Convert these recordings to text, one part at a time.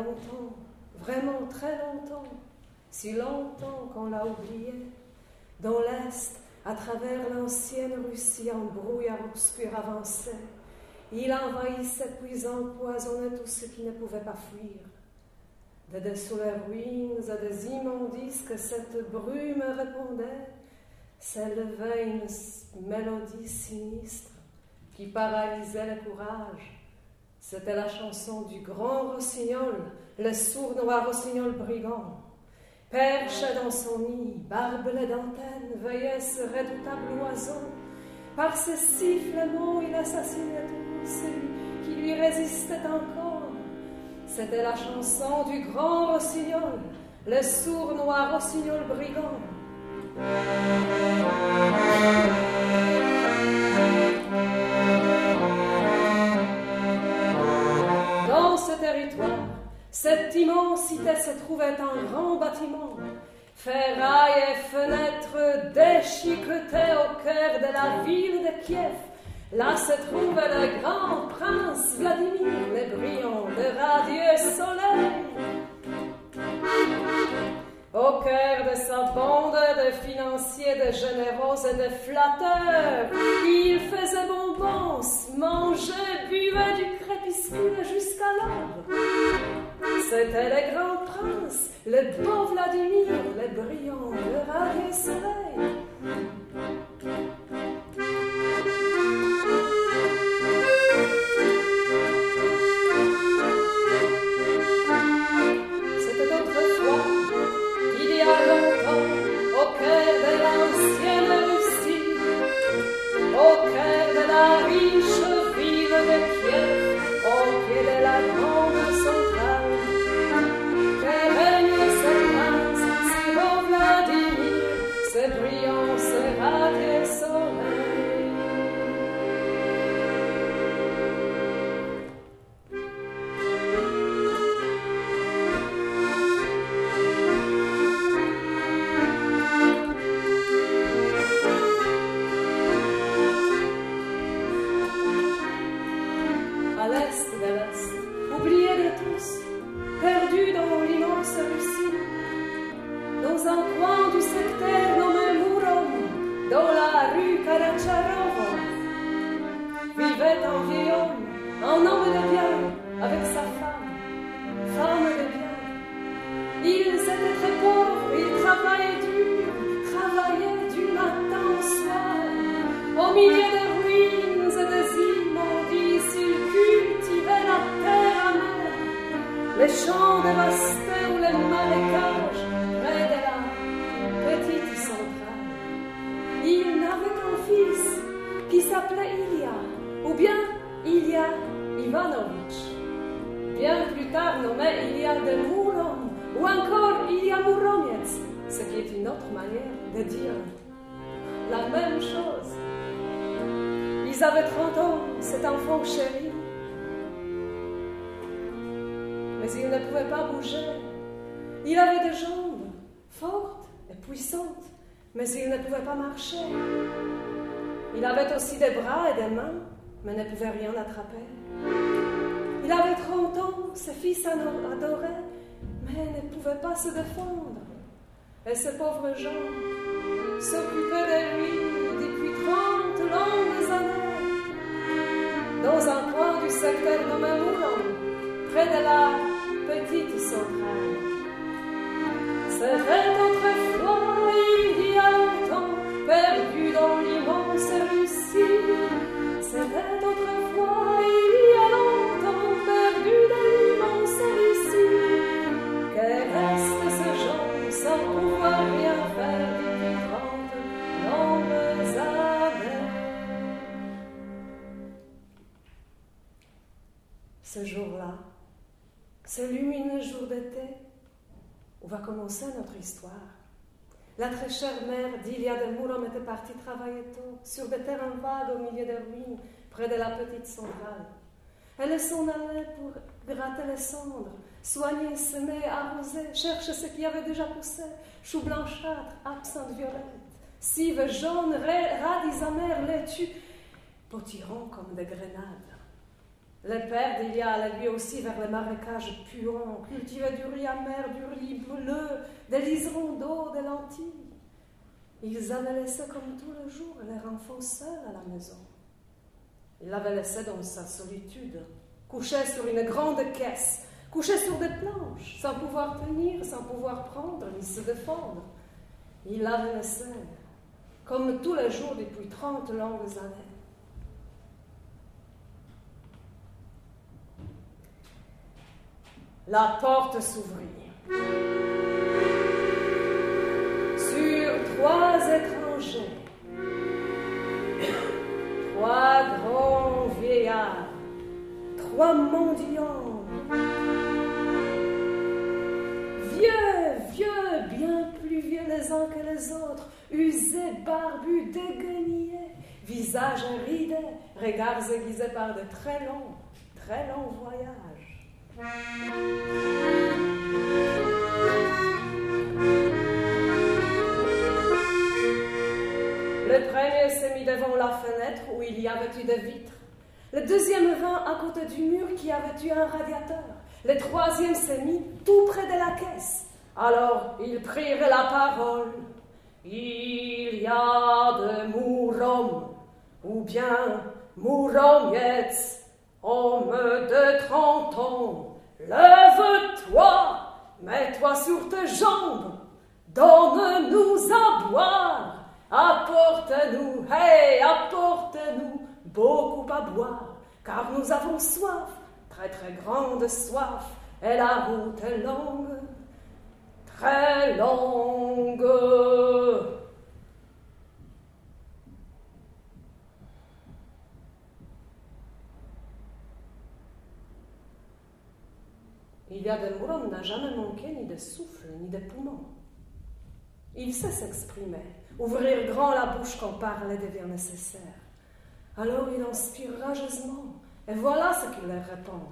longtemps, vraiment très longtemps, si longtemps qu'on l'a oublié, dans l'Est, à travers l'ancienne Russie en brouillard obscur avançait, il envahissait puis empoisonnait tout ce qui ne pouvait pas fuir. De dessous les ruines et des immondices que cette brume répondait, s'élevait une mélodie sinistre qui paralysait le courage. C'était la chanson du grand rossignol, le sournois rossignol brigand. Perché dans son nid, barbelé d'antennes, veillait ce redoutable oiseau. Par ses sifflements, il assassinait tout celui qui lui résistait encore. C'était la chanson du grand rossignol, le sournois rossignol brigand. Dans ce territoire, cette immensité se trouvait un grand bâtiment. Ferrailles et fenêtres déchiquetées au cœur de la ville de Kiev. Là se trouvait le grand prince Vladimir, le brillant, le radieux soleil. Au cœur de sa bande de financiers, de généraux et de flatteurs, il faisait bonbons, mangeait, buvait du crépuscule jusqu'à l'aube. C'était le grand prince, le beau Vladimir, le brillant, le radieux soleil. C'était autrefois, il y a longtemps, au cœur de l'ancienne Russie, au cœur de la riche ville de Kiev, au pied de la grande centrale, que régnait ce prince, si beau Vladimir, ce brillant, ce radieux soleil. À l'est de l'Est, oublié de tous, perdu dans l'immense Russie, dans un coin du secteur nommé Murom, dans la rue Karacharova, vivait un vieil homme, un homme de bien, avec sa femme de bien. Ils étaient très pauvres, ils travaillaient du matin au soir, au milieu des ruines et des immondices, ils cultivaient la terre amère, les champs dévastés ou les marécages près de la petite centrale. Il n'avait qu'un fils qui s'appelait Ilya, ou bien Ilya Ivanovitch, bien plus tard nommé Ilya de Murom, ou encore Ilya Muromets, ce qui est une autre manière de dire la même chose. Ils avaient 30 ans, cet enfant chéri, mais il ne pouvait pas bouger. Il avait des jambes fortes et puissantes, mais il ne pouvait pas marcher. Il avait aussi des bras et des mains, mais ne pouvait rien attraper. Il avait 30 ans, ses fils adoraient, mais ne pouvait pas se défendre. Et ces pauvres gens s'occupaient de lui depuis 30 longues années. Dans un coin du secteur nommé Murom, près de la petite centrale. C'était autrefois, il y a longtemps, perdu dans l'immense Russie. C'était autrefois, il y a longtemps, perdu dans l'immense Russie. Que reste ce gens sans pouvoir rien faire depuis 30 longues années. Ce jour-là, ce lumineux jour d'été, où va commencer notre histoire. La très chère mère d'Ilya de Murom était partie travailler tôt, sur des terrains vagues au milieu des ruines, près de la petite centrale. Elle s'en allait pour gratter les cendres, soigner, semer, arroser, chercher ce qui avait déjà poussé, choux blanchâtres, absinthe violette, cives jaunes, radis amers, laitues, potirons comme des grenades. Le père d'Élia allait lui aussi vers les marécages puants, cultivait du riz amer, du riz bleu, des liserons d'eau, des lentilles. Ils avaient laissé comme tout le jour leur enfant seul à la maison. Ils l'avaient laissé dans sa solitude, couché sur une grande caisse, couché sur des planches, sans pouvoir tenir, sans pouvoir prendre, ni se défendre. Ils l'avaient laissé, comme tous les jours depuis 30 longues années. La porte s'ouvrit. Sur 3 étrangers, 3 grands vieillards, 3 mendiants, vieux, bien plus vieux les uns que les autres, usés, barbus, déguenillés, visages ridés, regards aiguisés par de très longs voyages. Le premier s'est mis devant la fenêtre où il y avait eu des vitres. Le deuxième vint à côté du mur qui avait eu un radiateur. Le troisième s'est mis tout près de la caisse. Alors ils prirent la parole. Il y a de mourhommes, ou bien mourhommettes, homme de 30 ans. Lève-toi, mets-toi sur tes jambes, donne-nous à boire, apporte-nous beaucoup à boire, car nous avons soif, très très grande soif, et la route est longue, très longue. Il y a des mourons n'a jamais manqué ni de souffle, ni de poumons. Il sait s'exprimer, ouvrir grand la bouche quand parler devient nécessaire. Alors il inspire rageusement, et voilà ce qu'il leur répond.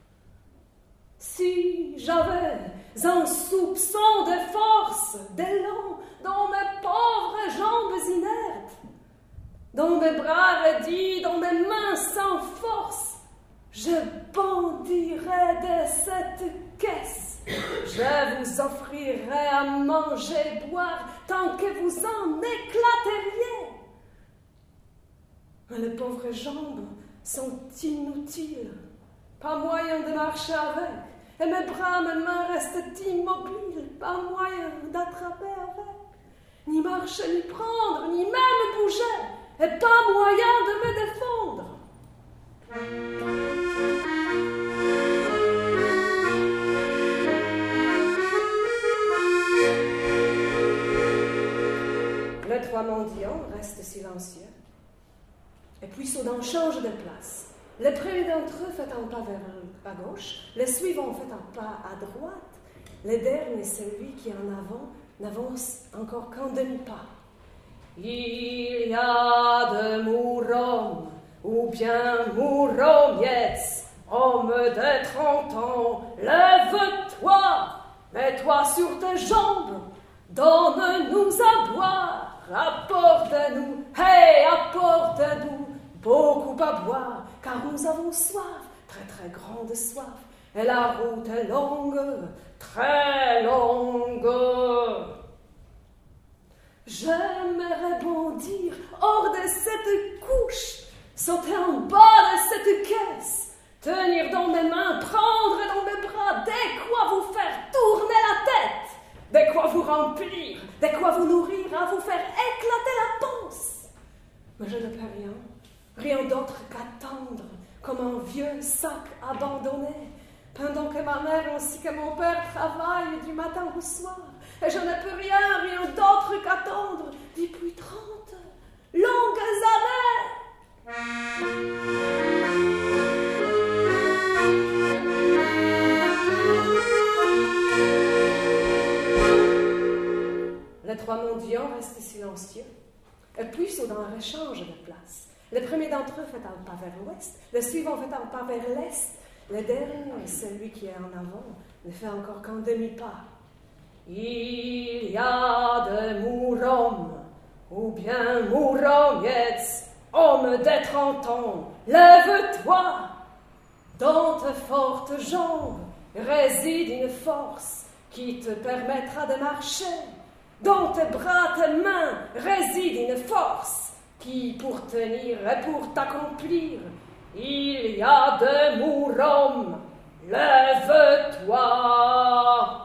Si j'avais un soupçon de force, d'élan dans mes pauvres jambes inertes, dans mes bras raidis, dans mes mains sans force, je bondirais de cette caisse. Je vous offrirais à manger et boire tant que vous en éclateriez. Mais les pauvres jambes sont inutiles. Pas moyen de marcher avec. Et mes bras, mes mains restent immobiles. Pas moyen d'attraper avec. Ni marcher, ni prendre, ni même bouger. Et pas moyen de me défendre. Les 3 mendiants restent silencieux. Et puis soudain change de place. Le premier d'entre eux fait un pas vers à gauche, le suivant fait un pas à droite, le dernier, celui qui est en avant, n'avance encore qu'un demi-pas. Il y a de mourhommes, ou bien mourhommettes, homme de 30 ans, lève-toi, mets-toi sur tes jambes, donne-nous à boire, apporte-nous, apporte-nous beaucoup à boire, car nous avons soif, très très grande soif, et la route est longue, très longue. J'aimerais bondir hors de cette couche, sauter en bas de cette caisse, tenir dans mes mains, prendre dans mes bras, de quoi vous faire tourner la tête, de quoi vous remplir, de quoi vous nourrir, à vous faire éclater la panse. Mais je ne peux rien d'autre qu'attendre, comme un vieux sac abandonné, pendant que ma mère ainsi que mon père travaillent du matin au soir. Et je ne peux rien d'autre qu'attendre depuis 30 longues années. Les 3 mendiants restent silencieux, et puis soudain un échange de place. Le premier d'entre eux fait un pas vers l'ouest, le suivant fait un pas vers l'est, le dernier, celui qui est en avant, ne fait encore qu'un demi-pas. Il y a de mourhommes, ou bien mourhommettes, homme de 30 ans, lève-toi, Dans tes fortes jambes réside une force qui te permettra de marcher. Dans tes bras, tes mains réside une force qui, pour tenir et pour t'accomplir, il y a de Mourom. Lève-toi.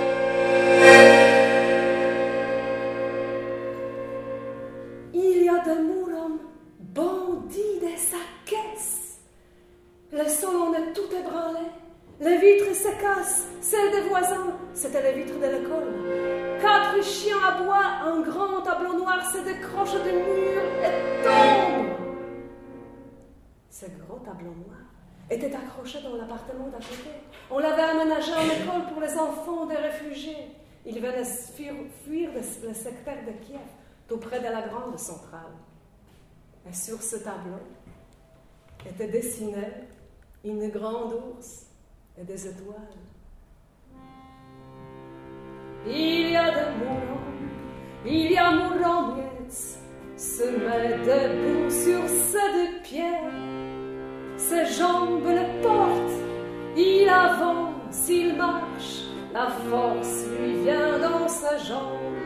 Il y a de Mourom, bandit de sa caisse. Le salon est tout ébranlé. Les vitres se cassent, celles des voisins, c'était les vitres de l'école. 4 chiens aboient, un grand tableau noir se décroche du mur et tombe. Ce gros tableau noir était accroché dans l'appartement d'à côté. On l'avait aménagé en école pour les enfants des réfugiés. Ils venaient fuir le secteur de Kiev, tout près de la grande centrale. Et sur ce tableau était dessinée une grande ours et des étoiles. Il y a de Mourom, il y a Mouromiec, se met debout sur ses 2 pieds. Ses jambes le portent, il avance, il marche, la force lui vient dans sa jambe.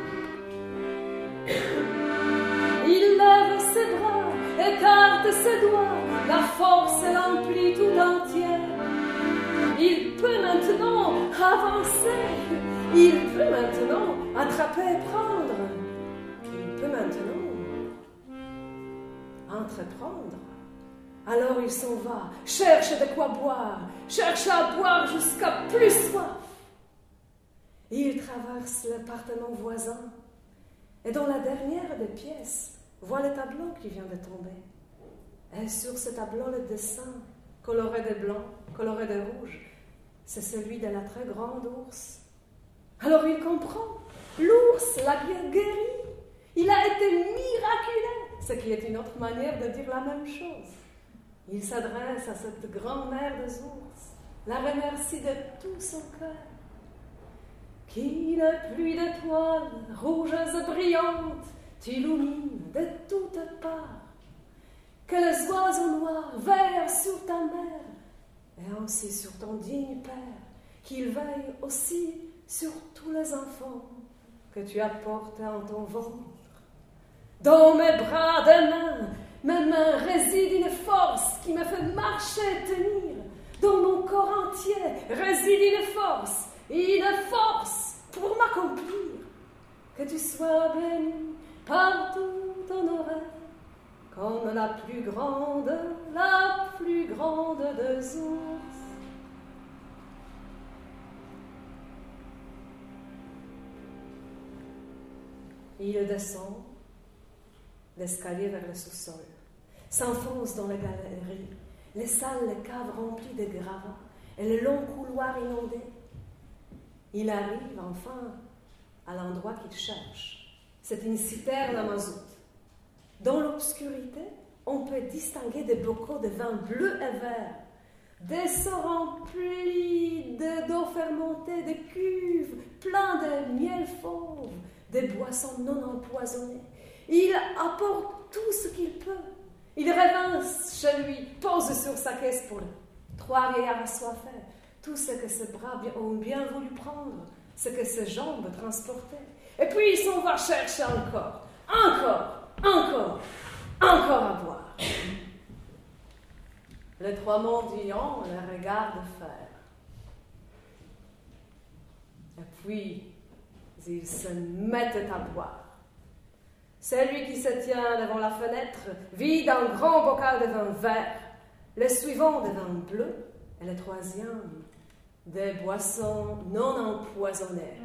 Il lève ses bras, écarte ses doigts, la force l'emplit tout entière. Il peut maintenant avancer, il peut maintenant attraper et prendre, il peut maintenant entreprendre. Alors il s'en va, cherche de quoi boire, cherche à boire jusqu'à plus soif. Il traverse l'appartement voisin et dans la dernière des pièces, voit le tableau qui vient de tomber. Et sur ce tableau, le dessin, coloré de blanc, coloré de rouge, c'est celui de la très grande ours. Alors il comprend, l'ours l'a guéri, il a été miraculé, ce qui est une autre manière de dire la même chose. Il s'adresse à cette grand-mère des ours, la remercie de tout son cœur. Qu'une pluie d'étoiles rouges et brillantes t'illumine de toutes parts, que les oiseaux noirs veillent sur ta mère, et ainsi sur ton digne père, qu'il veille aussi sur tous les enfants que tu as portés en ton ventre. Dans mes bras de mes mains réside une force qui me fait marcher et tenir. Dans mon corps entier réside une force pour m'accomplir. Que tu sois béni partout honoré, comme la plus grande des ours. Il descend l'escalier vers le sous-sol, s'enfonce dans la galerie, les salles, les caves remplies de gravats et le long couloir inondé. Il arrive enfin à l'endroit qu'il cherche. C'est une citerne à mazout. Dans l'obscurité, on peut distinguer des bocaux de vin bleu et vert, des seaux remplis d'eau fermentée, des cuves pleins de miel fauve, des boissons non empoisonnées. Il apporte tout ce qu'il peut. Il revient chez lui, pose sur sa caisse pour 3 vieillards assoiffés, tout ce que ses bras ont bien voulu prendre, ce que ses jambes transportaient. Et puis il s'en va chercher encore à boire. Les 3 mendiants le regardent faire. Et puis, ils se mettent à boire. Celui qui se tient devant la fenêtre vide un grand bocal de vin vert, le suivant de vin bleu, et le troisième des boissons non empoisonnées.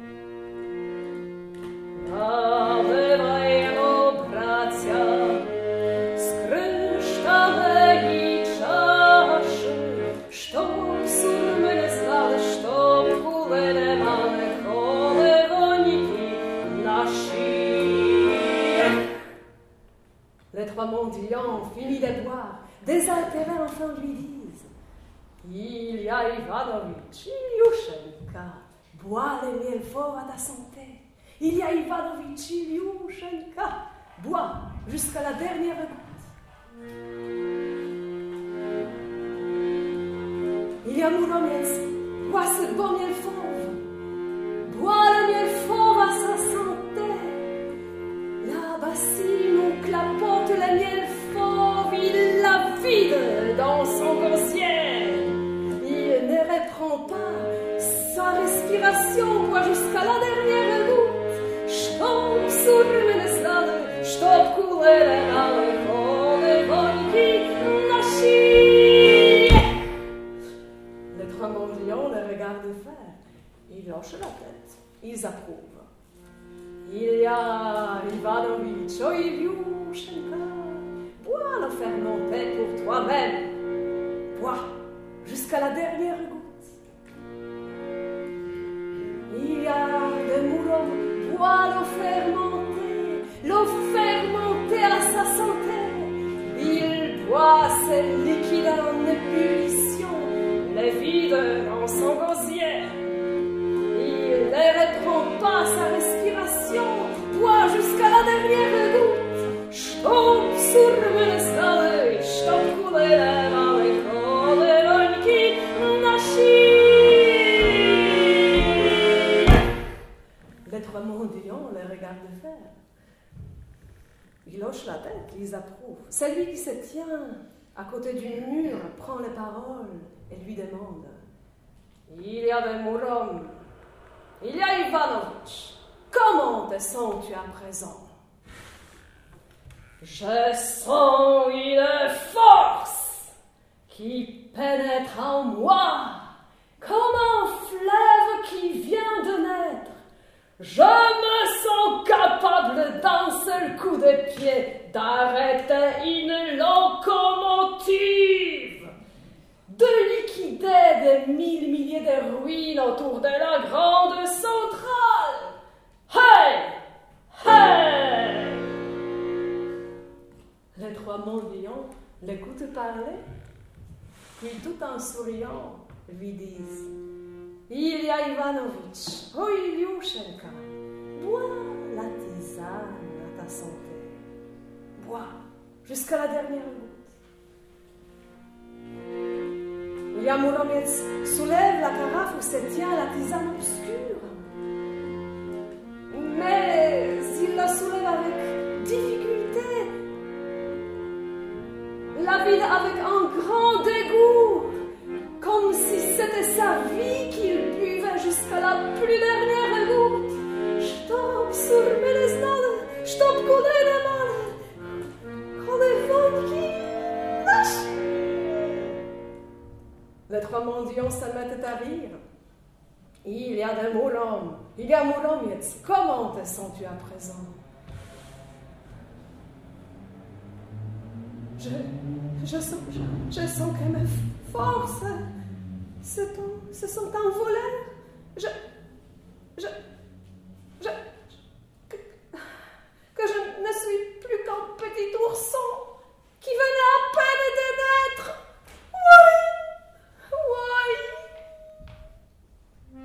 Les 3 mendiants ont fini de boire. Désaltérés, enfin lui disent: Ilya Ivanovitch, Ilyushenka, bois le miel fort à ta santé. Ilya Ivanovitch, Ilyushenka, bois jusqu'à la dernière goutte. Il y a Mouromiec, bois ce beau miel fauve. Bois le miel fauve à sa santé. La bassine où clapote le miel fauve, il la vide dans son gosier. Il ne reprend pas sa respiration, boit jusqu'à la dernière goutte. Stopp sur meine Stade, stopp couler alle Rode Volki Nashi. Les trois mendiants le regardent faire. Ils hochent la tête, ils approuvent. Il y a Ivanovitch, oh Ilyushenka, bois le fermenté pour toi-même. Bois jusqu'à la dernière goutte. Il y a de Mourom, bois l'eau fermentée à sa santé. Il boit ses liquides en ébullition, les vide en son gosier. Il ne reprend pas sa respiration, boit jusqu'à la dernière goutte. Stopp sur meine Stade, stopp couler alle Rode Volki Nashi. Les trois mendiants les regardent faire. Ils hochent la tête, ils approuvent. Celui qui se tient à côté du mur prend les paroles et lui demande: il y a de Mourom, il y a Ivanovitch, comment te sens-tu à présent? Je sens une force qui pénètre en moi comme un fleuve qui vient de naître. Je me sens capable d'un seul coup de pied d'arrêter une locomotive, de liquider des milliers de ruines autour de la grande centrale. Hey! Hey! Les trois mendiants l'écoutent parler, puis tout en souriant lui disent: il y a Ivanovitch, oh Ilyushenka, bois la tisane à ta santé. Bois jusqu'à la dernière goutte. Il y a Mouromiec, soulève la carafe où se tient la tisane obscure. Mais il la soulève avec difficulté, la vide avec un grand dégoût, comme si c'était sa vie qu'il buvait jusqu'à la plus dernière goutte. Stopp sur meine Stade, stopp couler alle Rode Volki Nashi. Les trois mendiants se mettent à rire. Il y a de Mourom, il y a Mouromiec, comment te sens-tu à présent? Je sens que mes forces se sont envolées. Que je ne suis plus qu'un petit ourson qui venait à peine de naître. Oui.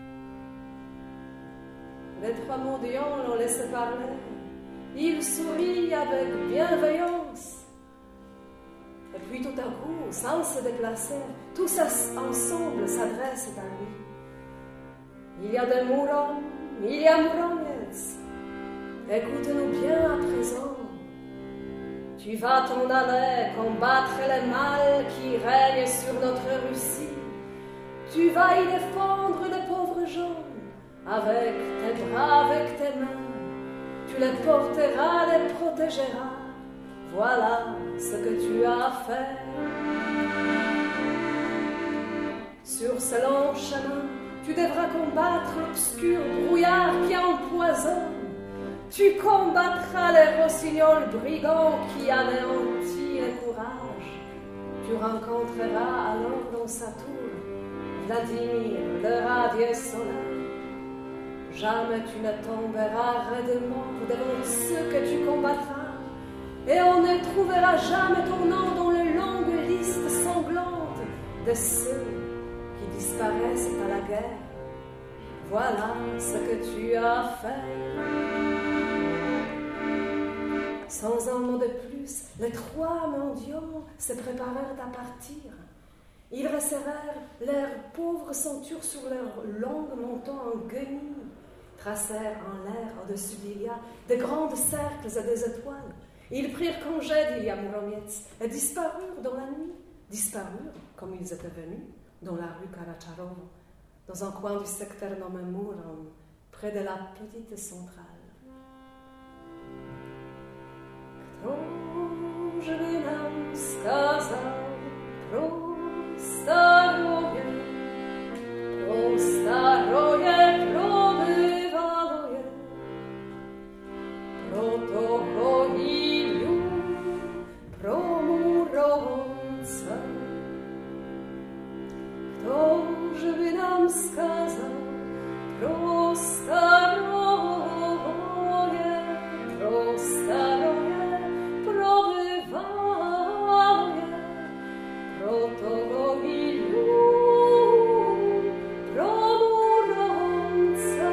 Les trois mendiants l'ont laissé parler. Il sourit avec bienveillance. Et puis tout à coup, sans se déplacer, tous ensemble s'adressent à lui. Il y a de Mourom, il y a Mouromiec. Écoute-nous bien à présent. Tu vas t'en aller combattre le mal qui règne sur notre Russie. Tu vas y défendre les pauvres gens avec tes bras, avec tes mains. Tu les porteras, les protégeras. Voilà ce que tu as à faire. Sur ce long chemin, tu devras combattre l'obscur brouillard qui empoisonne. Tu combattras les rossignols brigands qui anéantissent le courage. Tu rencontreras alors dans sa tour Vladimir, le radieux soleil. Jamais tu ne tomberas raidement devant ceux que tu combattras. Et on ne trouvera jamais ton nom dans les longues listes sanglantes de ceux qui disparaissent à la guerre. Voilà ce que tu as fait. Sans un mot de plus, les trois mendiants se préparèrent à partir. Ils resserrèrent leurs pauvres ceintures sur leurs longues montants en guenilles, tracèrent en l'air au-dessus d'Ilia de grands cercles et des étoiles. Ils prirent congé d'Ilia Mouromietz et disparurent dans la nuit, disparurent comme ils étaient venus dans la rue Karacharov, dans un coin du secteur nommé Mourom, près de la petite centrale. Kto by nam skazał pro staroje, probywaloje, pro toho Iliu, pro Murowca. Kto by nam skazał pro staroje, probywaloje, pro toho Iliu, pro Murowca.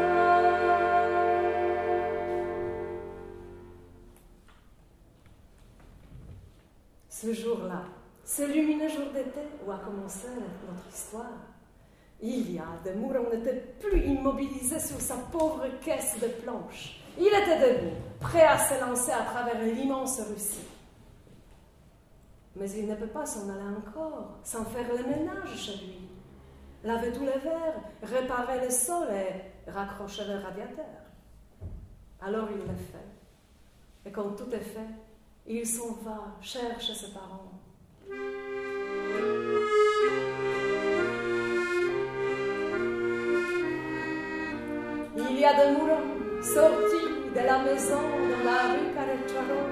Ce jour-là, ce lumineux jour d'été où a commencé notre histoire, Ilia de Mouron n'était plus immobilisé sur sa pauvre caisse de planches. Il était debout, prêt à se lancer à travers l'immense Russie. Mais il ne peut pas s'en aller encore, sans faire le ménage chez lui. Laver tous les verres, réparer le sol et raccrocher le radiateur. Alors il le fait. Et quand tout est fait, il s'en va chercher ses parents. Ilia de Mouron sortit de la maison dans la rue Karacharov.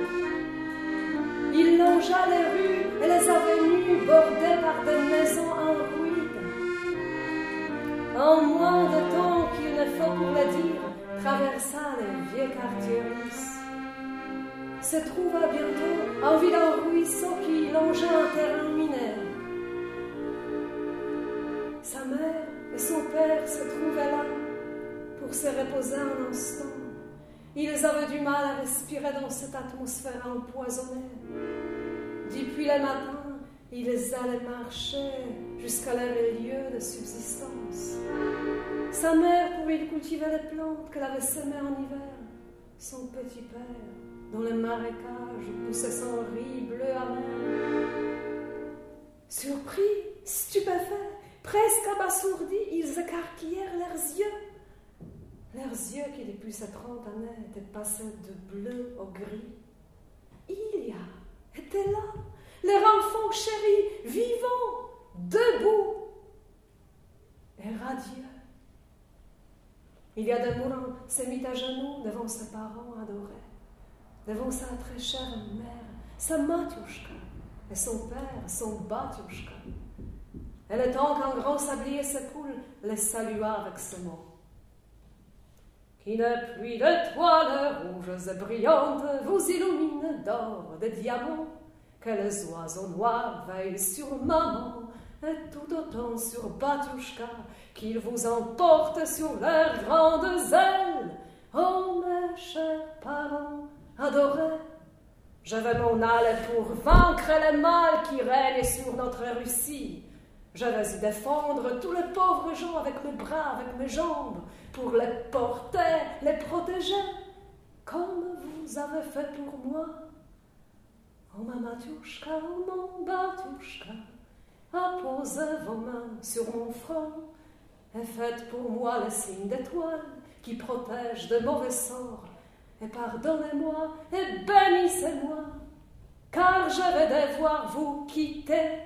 Il longea les rues et les avenues bordées par des maisons en ruine. En moins de temps qu'il ne faut pour le dire, traversa les vieux quartiers russes. Se trouva bientôt un vilain ruisseau qui longeait un terrain miné. Sa mère et son père se trouvaient là pour se reposer un instant. Ils avaient du mal à respirer dans cette atmosphère empoisonnée. Depuis le matin, ils allaient marcher jusqu'à leur lieu de subsistance. Sa mère, pour y cultiver les plantes qu'elle avait semées en hiver. Son petit père, dans le marécage, poussait son riz bleu amer. Surpris, stupéfaits, presque abasourdis, ils écarquillèrent leurs yeux. Leurs yeux qui, depuis ces 30 années, étaient passés de bleu au gris. Ilia était là, leur enfant chéri, vivant, debout et radieux. Ilia de Mouron se mit à genoux devant ses parents adorés, devant sa très chère mère, sa Matiushka, et son père, son Batiushka. Et le temps qu'un grand sablier s'écoule, les salua avec ce mot. Qu'une pluie d'étoiles rouges et brillantes vous illumine d'or, de diamants, que les oiseaux noirs veillent sur maman et tout autant sur Batiushka, qu'ils vous emportent sur leurs grandes ailes. Oh mes chers parents adorés, je vais m'en aller pour vaincre le mal qui règne sur notre Russie. Je vais y défendre tous les pauvres gens avec mes bras, avec mes jambes, pour les porter, les protéger, comme vous avez fait pour moi. Oh ma Matiushka, oh mon Batiushka, apposez vos mains sur mon front et faites pour moi le signe d'étoile qui protège de mauvais sorts. Et pardonnez-moi et bénissez-moi, car je vais devoir vous quitter.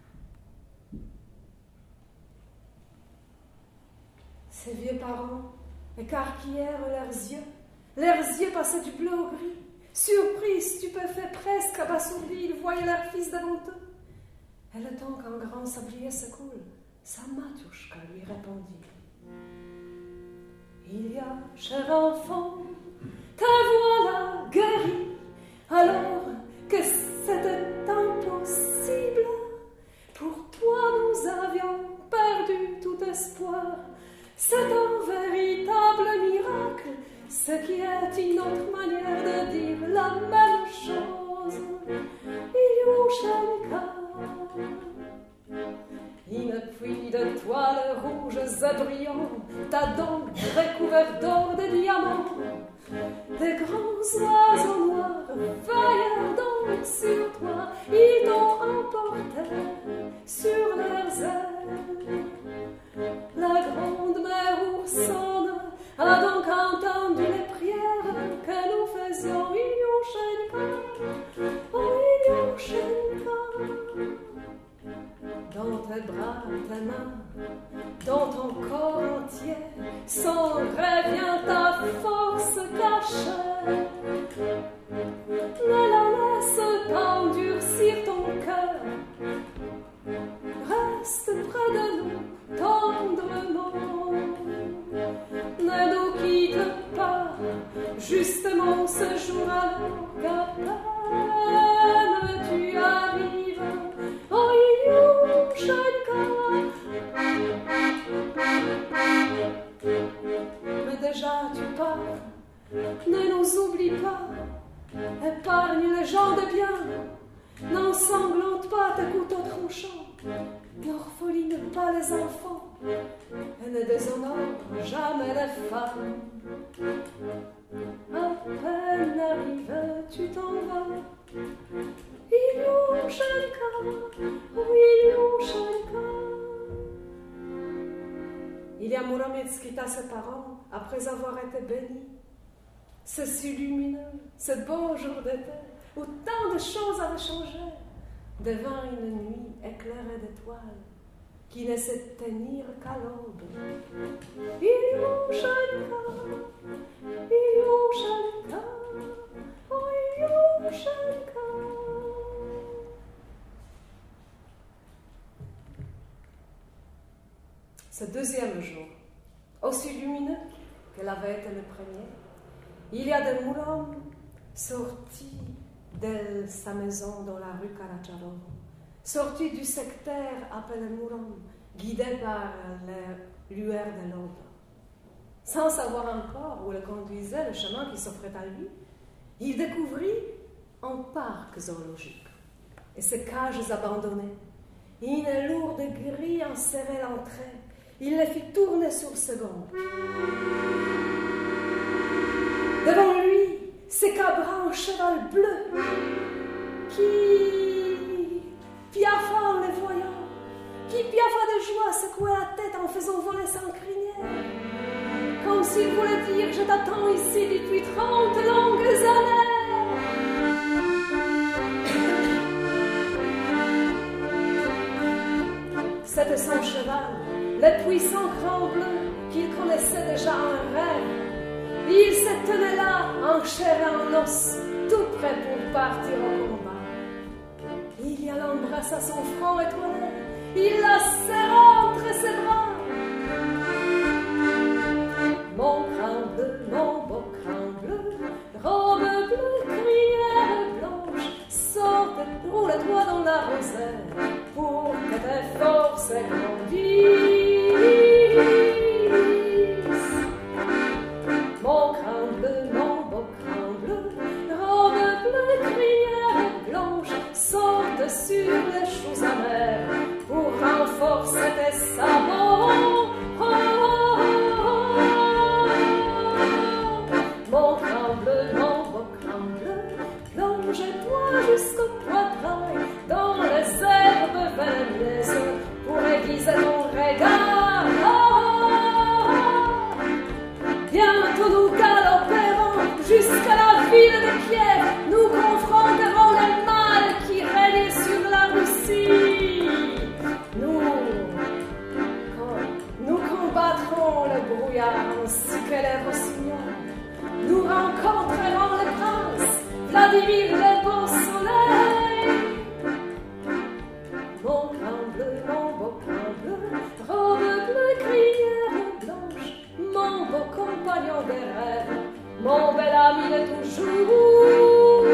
Ses vieux parents écarquillèrent leurs yeux passaient du bleu au gris. Surpris, stupéfaits, presque abasourdis, ils voyaient leur fils devant eux. Et le temps qu'un grand sablier s'écoule, sa Matiushka lui répondit. Il y a, cher enfant, te voilà guéri, alors que c'était impossible. Pour toi nous avions perdu tout espoir. C'est un véritable miracle, ce qui est une autre manière de dire la même chose. Ilyushenka. et brillants, ta dent recouverte d'or de diamants. Des grands oiseaux noirs veillèrent donc sur toi, ils t'ont emporté sur leurs ailes. La grande mère oursonne a donc entendu les prières que nous faisions, Ilyushenka, oh Ilyushenka. Dans tes bras, tes mains, dans ton corps entier, sans revient ta force cachée. Ne la laisse pas endurcir ton cœur, reste près de nous tendrement. Ne nous quitte pas, justement ce jour alors qu'à peine tu arrives. Oh Ilyushenka. Mais déjà tu pars, ne nous oublie pas, épargne les gens de bien, n'ensanglante pas tes couteaux tranchants, n'orpheline pas les enfants, et ne déshonore jamais les femmes. À peine arrivé, tu t'en vas, Ilyushenka, oh Ilyushenka. Ilya Mourometz quitta ses parents après avoir été béni. Ce si lumineux, ce beau jour d'été, où tant de choses avaient changé, devant une nuit éclairée d'étoiles qui ne s'éteignirent qu'à l'aube. Ilyushenka, Ilyushenka, oh Ilyushenka. Ce deuxième jour, aussi lumineux qu'elle avait été le premier, Ilya de Mourom sortit de sa maison dans la rue Karacharov, sortit du secteur appelé Mourom, guidé par les lueurs de l'aube. Sans savoir encore où le conduisait le chemin qui s'offrait à lui, il découvrit un parc zoologique et ses cages abandonnées. Une lourde grille en serrait l'entrée. Il les fit tourner sur ce gonds. Devant lui, s'écabra un cheval bleu qui, piaffant les voyant, qui piaffa de joie, secouait la tête en faisant voler sa crinière, comme s'il voulait dire « Je t'attends ici depuis 30 longues années !» C'était son cheval, le puissant cran bleu qu'il connaissait déjà en rêve. Il se tenait là, en chair et en os, tout prêt pour partir au combat. Il y l'embrassa son front étoilé, il la serra entre ses bras. Mon cran bleu, mon beau cran bleu, robe bleue, crinière blanche, sorte et roule-toi dans la rosée pour que tes forces grandissent. Mon cran bleu, mon beau cran bleu, robe bleue, crinière blanche, sorte sur les choux amers pour renforcer tes sabots. Oh, oh, oh, oh. Mon cran bleu, mon beau cran bleu, plonge-toi jusqu'au poitrail dans les herbes vermeilles pour aiguiser ton regard. Bientôt nous galoperons jusqu'à la ville de Kiev. Nous confronterons le mal qui règne sur la Russie. Nous combattrons le brouillard ainsi que les rossignols. Nous rencontrerons le prince Vladimir le beau soleil. Mon cran bleu, mon beau cran bleu, robe bleue, crinière blanche, mon beau compagnon des rêves, mon bel ami de toujours.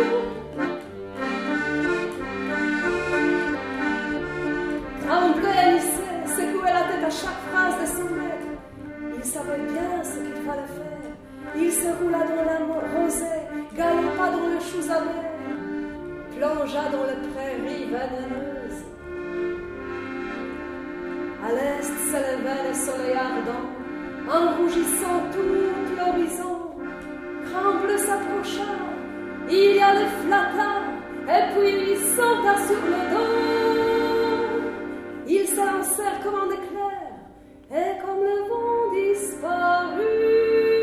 Cran bleu hélissé, secouait la tête à chaque phrase de son maître. Il savait bien ce qu'il fallait faire. Il se roula dans la rosée, galopa dans le chou amer, plongea dans les prairies vénéneuses. À l'est s'élevait le soleil ardent, en rougissant tout l'horizon. Cramble s'approcha, il y a le flatta, et puis il sauta sur le dos. Ils s'élancèrent comme un éclair, et comme le vent disparut.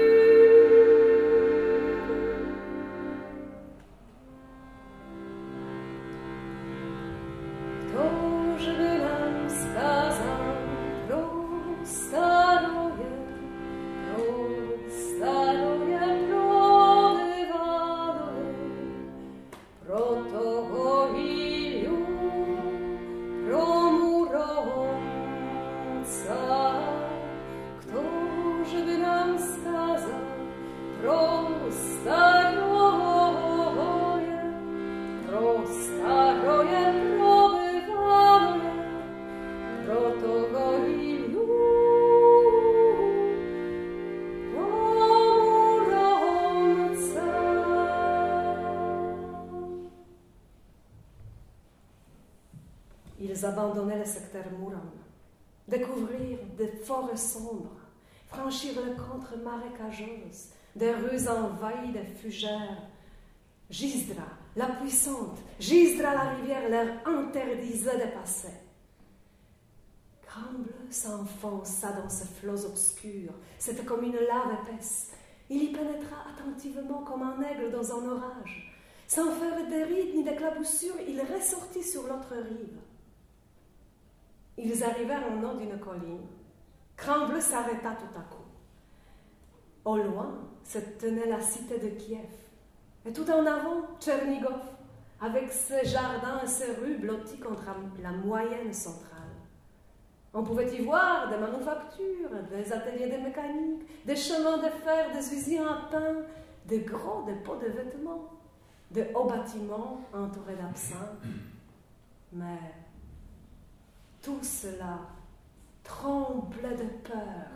Ils abandonnaient le secteur Muram, découvrirent des forêts sombres, franchirent les contres marécageuses, des rues envahies de fougères. Gisdra, la puissante, Gisdra la rivière leur interdisait de passer. Cramble s'enfonça dans ces flots obscurs, c'était comme une lave épaisse. Il y pénétra attentivement comme un aigle dans un orage. Sans faire de rides ni d'éclaboussures, il ressortit sur l'autre rive. Ils arrivèrent au nom d'une colline. Cramble s'arrêta tout à coup. Au loin se tenait la cité de Kiev. Et tout en avant, Tchernigov, avec ses jardins et ses rues blotties contre la moyenne centrale. On pouvait y voir des manufactures, des ateliers de mécanique, des chemins de fer, des usines à pain, de gros dépôts de vêtements, de hauts bâtiments entourés d'absinthe. Mais tout cela tremblait de peur.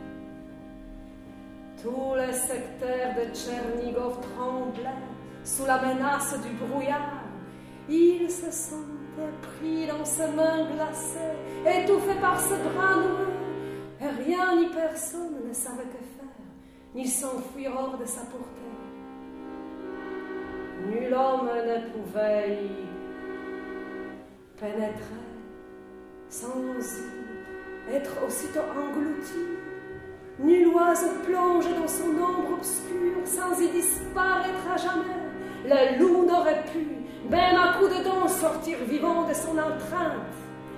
Tout le secteur de Tchernigov tremblait sous la menace du brouillard. Il se sentait pris dans ses mains glacées, étouffé par ses bras noueux, et rien ni personne ne savait que faire, ni s'enfuir hors de sa portée. Nul homme ne pouvait y pénétrer sans y être aussitôt englouti. Nul oiseau plonge dans son ombre obscure sans y disparaître à jamais. Le loup n'aurait pu, même à coups de dents, sortir vivant de son empreinte.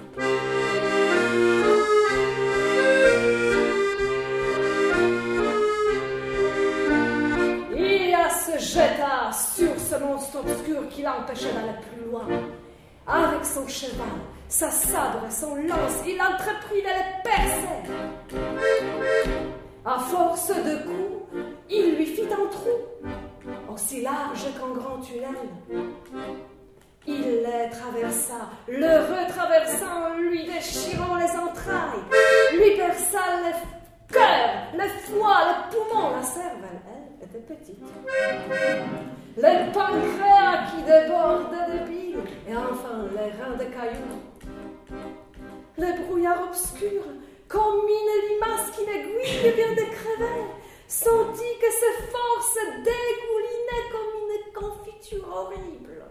Il se jeta sur ce monstre obscur qui l'empêchait d'aller plus loin. Avec son cheval, sa sabre et son lance, il entreprit de les percer. À force de coups, il lui fit un trou, aussi large qu'un grand tunnel. Il les traversa, le retraversant, lui déchirant les entrailles, lui perça le cœur, le foie, le poumon, la cervelle, elle était petite. Le pancréas qui débordait de bile, et enfin les reins de cailloux. Le brouillard obscur, comme une limace qui l'aiguille vient de crever, sentit que ses forces dégoulinaient comme une confiture horrible.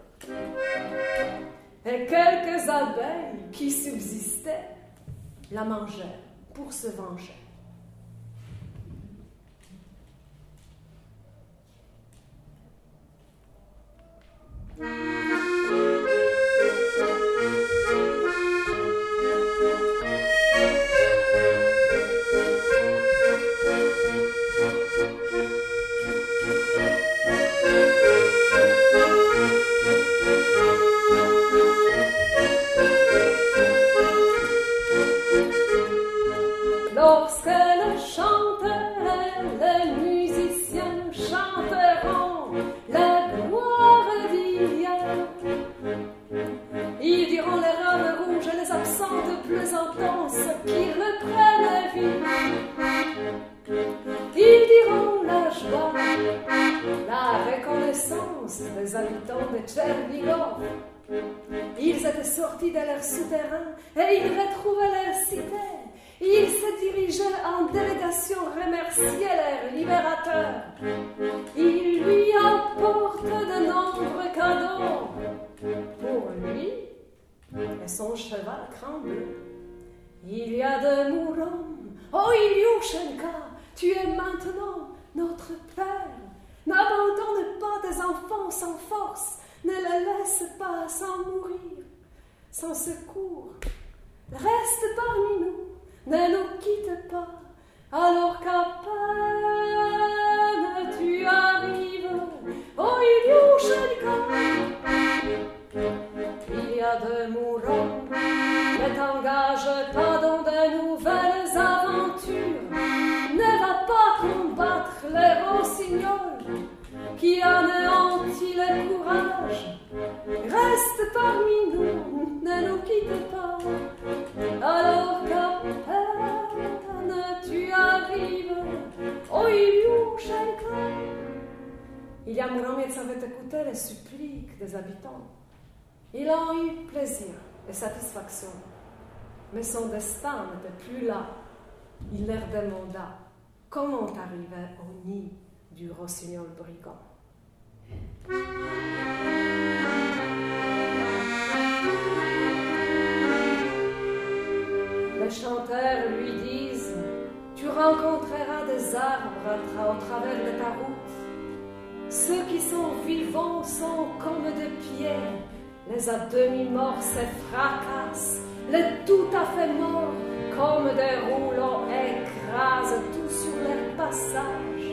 Et quelques abeilles qui subsistaient la mangèrent pour se venger. Lorsque le chanteur et les musiciens chanteront la gloire d'hier, ils diront les rames rouges et les absentes plus intenses qui reprennent vie. Ils diront la joie, la reconnaissance des habitants de Tchernigov. Ils étaient sortis de leur souterrain et ils retrouvaient leur cité. Ils se dirigeaient en délégation remercier leur libérateur. Ils lui apportent de nombreux cadeaux. Pour lui et son cheval crambé, il y a de Murom. Oh Ilyushenka, tu es maintenant notre père. N'abandonne pas tes enfants sans force. Ne les laisse pas sans mourir, sans secours. Reste parmi nous, ne nous quitte pas, alors qu'à peine tu arrives. Oh Ilyushenka, il y a de Murom, ne t'engage pas dans de nouvelles aventures. Ne va pas combattre les rossignols qui anéantit le courage. Reste parmi nous, ne nous quitte pas, alors qu'à peine tu arrives. Oh Ilyushenka. Ilya Mourometz avait écouté les suppliques des habitants. Il en eut plaisir et satisfaction, mais son destin n'était plus là. Il leur demanda comment arriver au nid du rossignol brigand. Les chanteurs lui disent: tu rencontreras des arbres au travers de ta route. Ceux qui sont vivants sont comme des pierres, les à demi morts se fracassent, les tout à fait morts comme des rouleaux écrasent tout sur leur passage.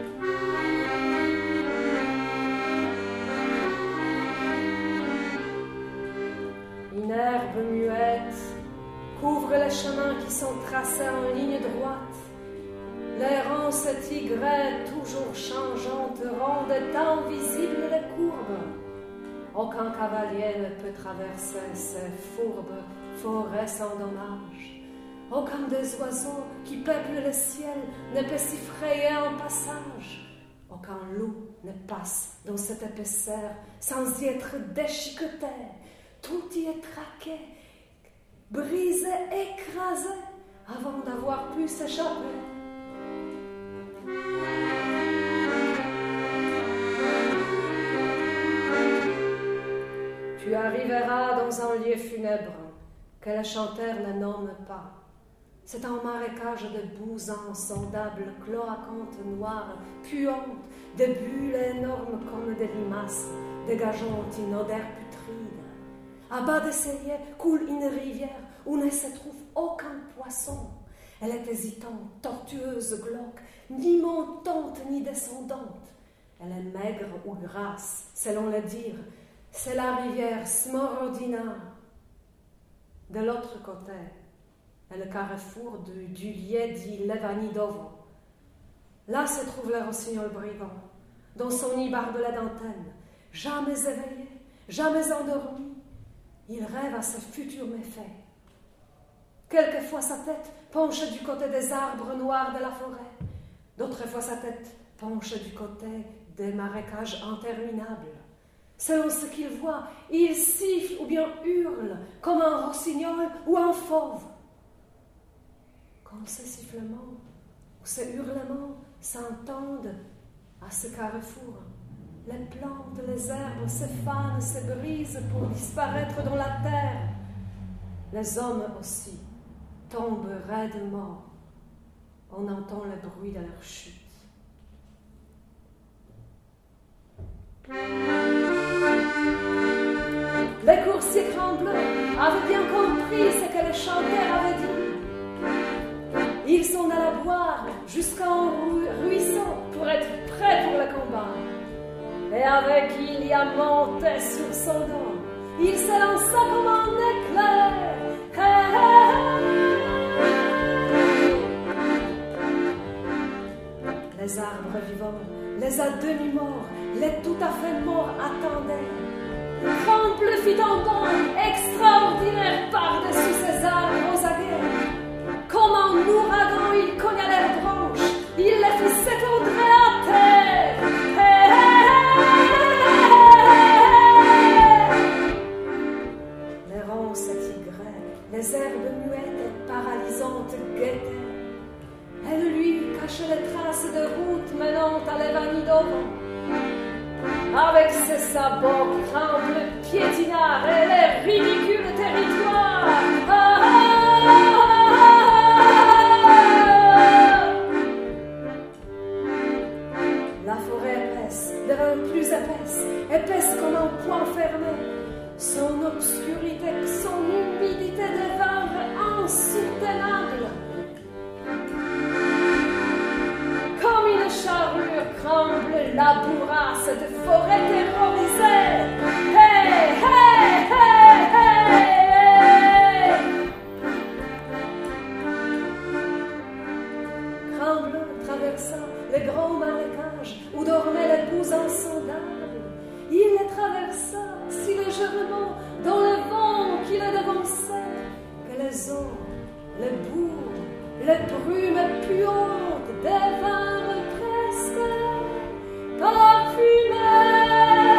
Une herbe muette couvre les chemins qui sont tracés en ligne droite. Les ronces tigrées, toujours changeantes, rendent invisibles les courbes. Aucun cavalier ne peut traverser ces fourbes forêts sans dommage. Aucun des oiseaux qui peuplent le ciel ne peut s'y frayer un passage. Aucun loup ne passe dans cette épaisseur sans y être déchiqueté. Tout y est traqué, brisé, écrasé, avant d'avoir pu s'échapper. Tu arriveras dans un lieu funèbre que le chanteur ne nomme pas. C'est un marécage de boues insondables, cloacantes noires, puantes, de bulles énormes comme des limaces, dégageant une odeur putride. À bas de ces lieux coule une rivière où ne se trouve aucun poisson. Elle est hésitante, tortueuse, glauque, ni montante ni descendante. Elle est maigre ou grasse, selon le dire. C'est la rivière Smorodina. De l'autre côté est le carrefour du lieu dit Levanidovo. Là se trouve le rossignol brigand, dans son nid barbelé d'antennes, jamais éveillé, jamais endormi. Il rêve à ses futurs méfaits. Quelquefois sa tête penche du côté des arbres noirs de la forêt, d'autres fois sa tête penche du côté des marécages interminables. Selon ce qu'il voit, il siffle ou bien hurle comme un rossignol ou un fauve. Quand ces sifflements ou ces hurlements s'entendent à ce carrefour, les plantes, les herbes se fanent, se brisent pour disparaître dans la terre. Les hommes aussi tombent raides morts. On entend le bruit de leur chute. Les coursiers cramblots avaient bien compris ce que le chanteur avait dit. Ils sont allés boire jusqu'en ruisseau pour être prêts pour le combat. Et avec il y a monté sur son dos, il se lança comme un éclair. Les arbres vivants, les à demi morts, les tout à fait morts attendaient. Crample fit un bond extraordinaire par-dessus ces arbres aux aguets. Comme un ouragan, il cogna leurs branches, il les fit s'effondrer à terre. trace de route menant à Levanidovo. Avec ses sabots crambles piétinards et les ridicules territoires. La forêt épaisse devint plus épaisse, épaisse comme un poing fermé. Son obscurité, son humidité devinrent insoutenables. Comme une charrue crumble la bourrasse de forêt terrorisée. Hey, hey, hey, hey, hey. Crumble traversa les grands marécages où dormaient les boues insondables. Il les traversa si légèrement dans le vent qui les devançait que les eaux, les boues, les brumes puantes devinrent presque parfumées.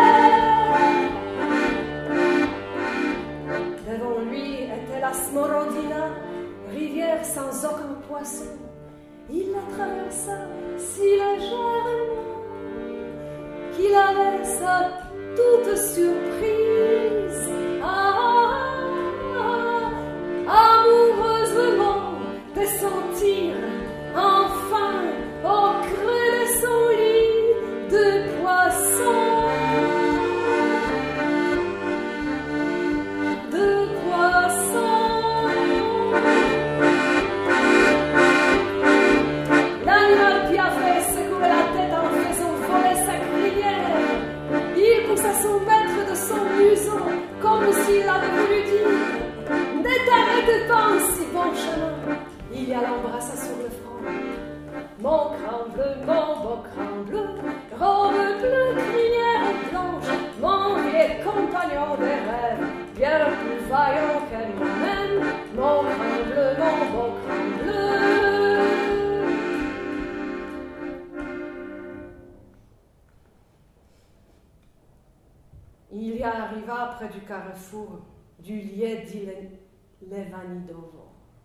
Devant lui était la Smorodina, rivière sans aucun poisson. Il la traversa si légèrement qu'il la laissa toute surprise. Amoureusement de sentir enfin au creux de son lit de poisson. De poisson. L'animal piaffait, secouait la tête en faisant voler sa crinière. Il poussa son maître de son museau comme s'il avait voulu dire: ne t'arrête pas en si bon chemin. Il y a l'embrassa sur le front. Mon crâne bleu, mon beau crâne bleu, robe bleue, crinière blanche, mon vieux compagnon des rêves, bien plus vaillant que moi-même. Mon crâne bleu, mon beau crâne bleu. Il y arriva près du carrefour du lieu dit Levanidovo.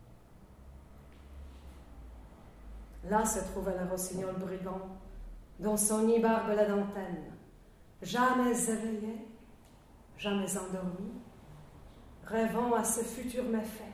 Là se trouvait le rossignol brigand, dont son nid barbe la dentelle, jamais éveillé, jamais endormi, rêvant à ce futur méfait.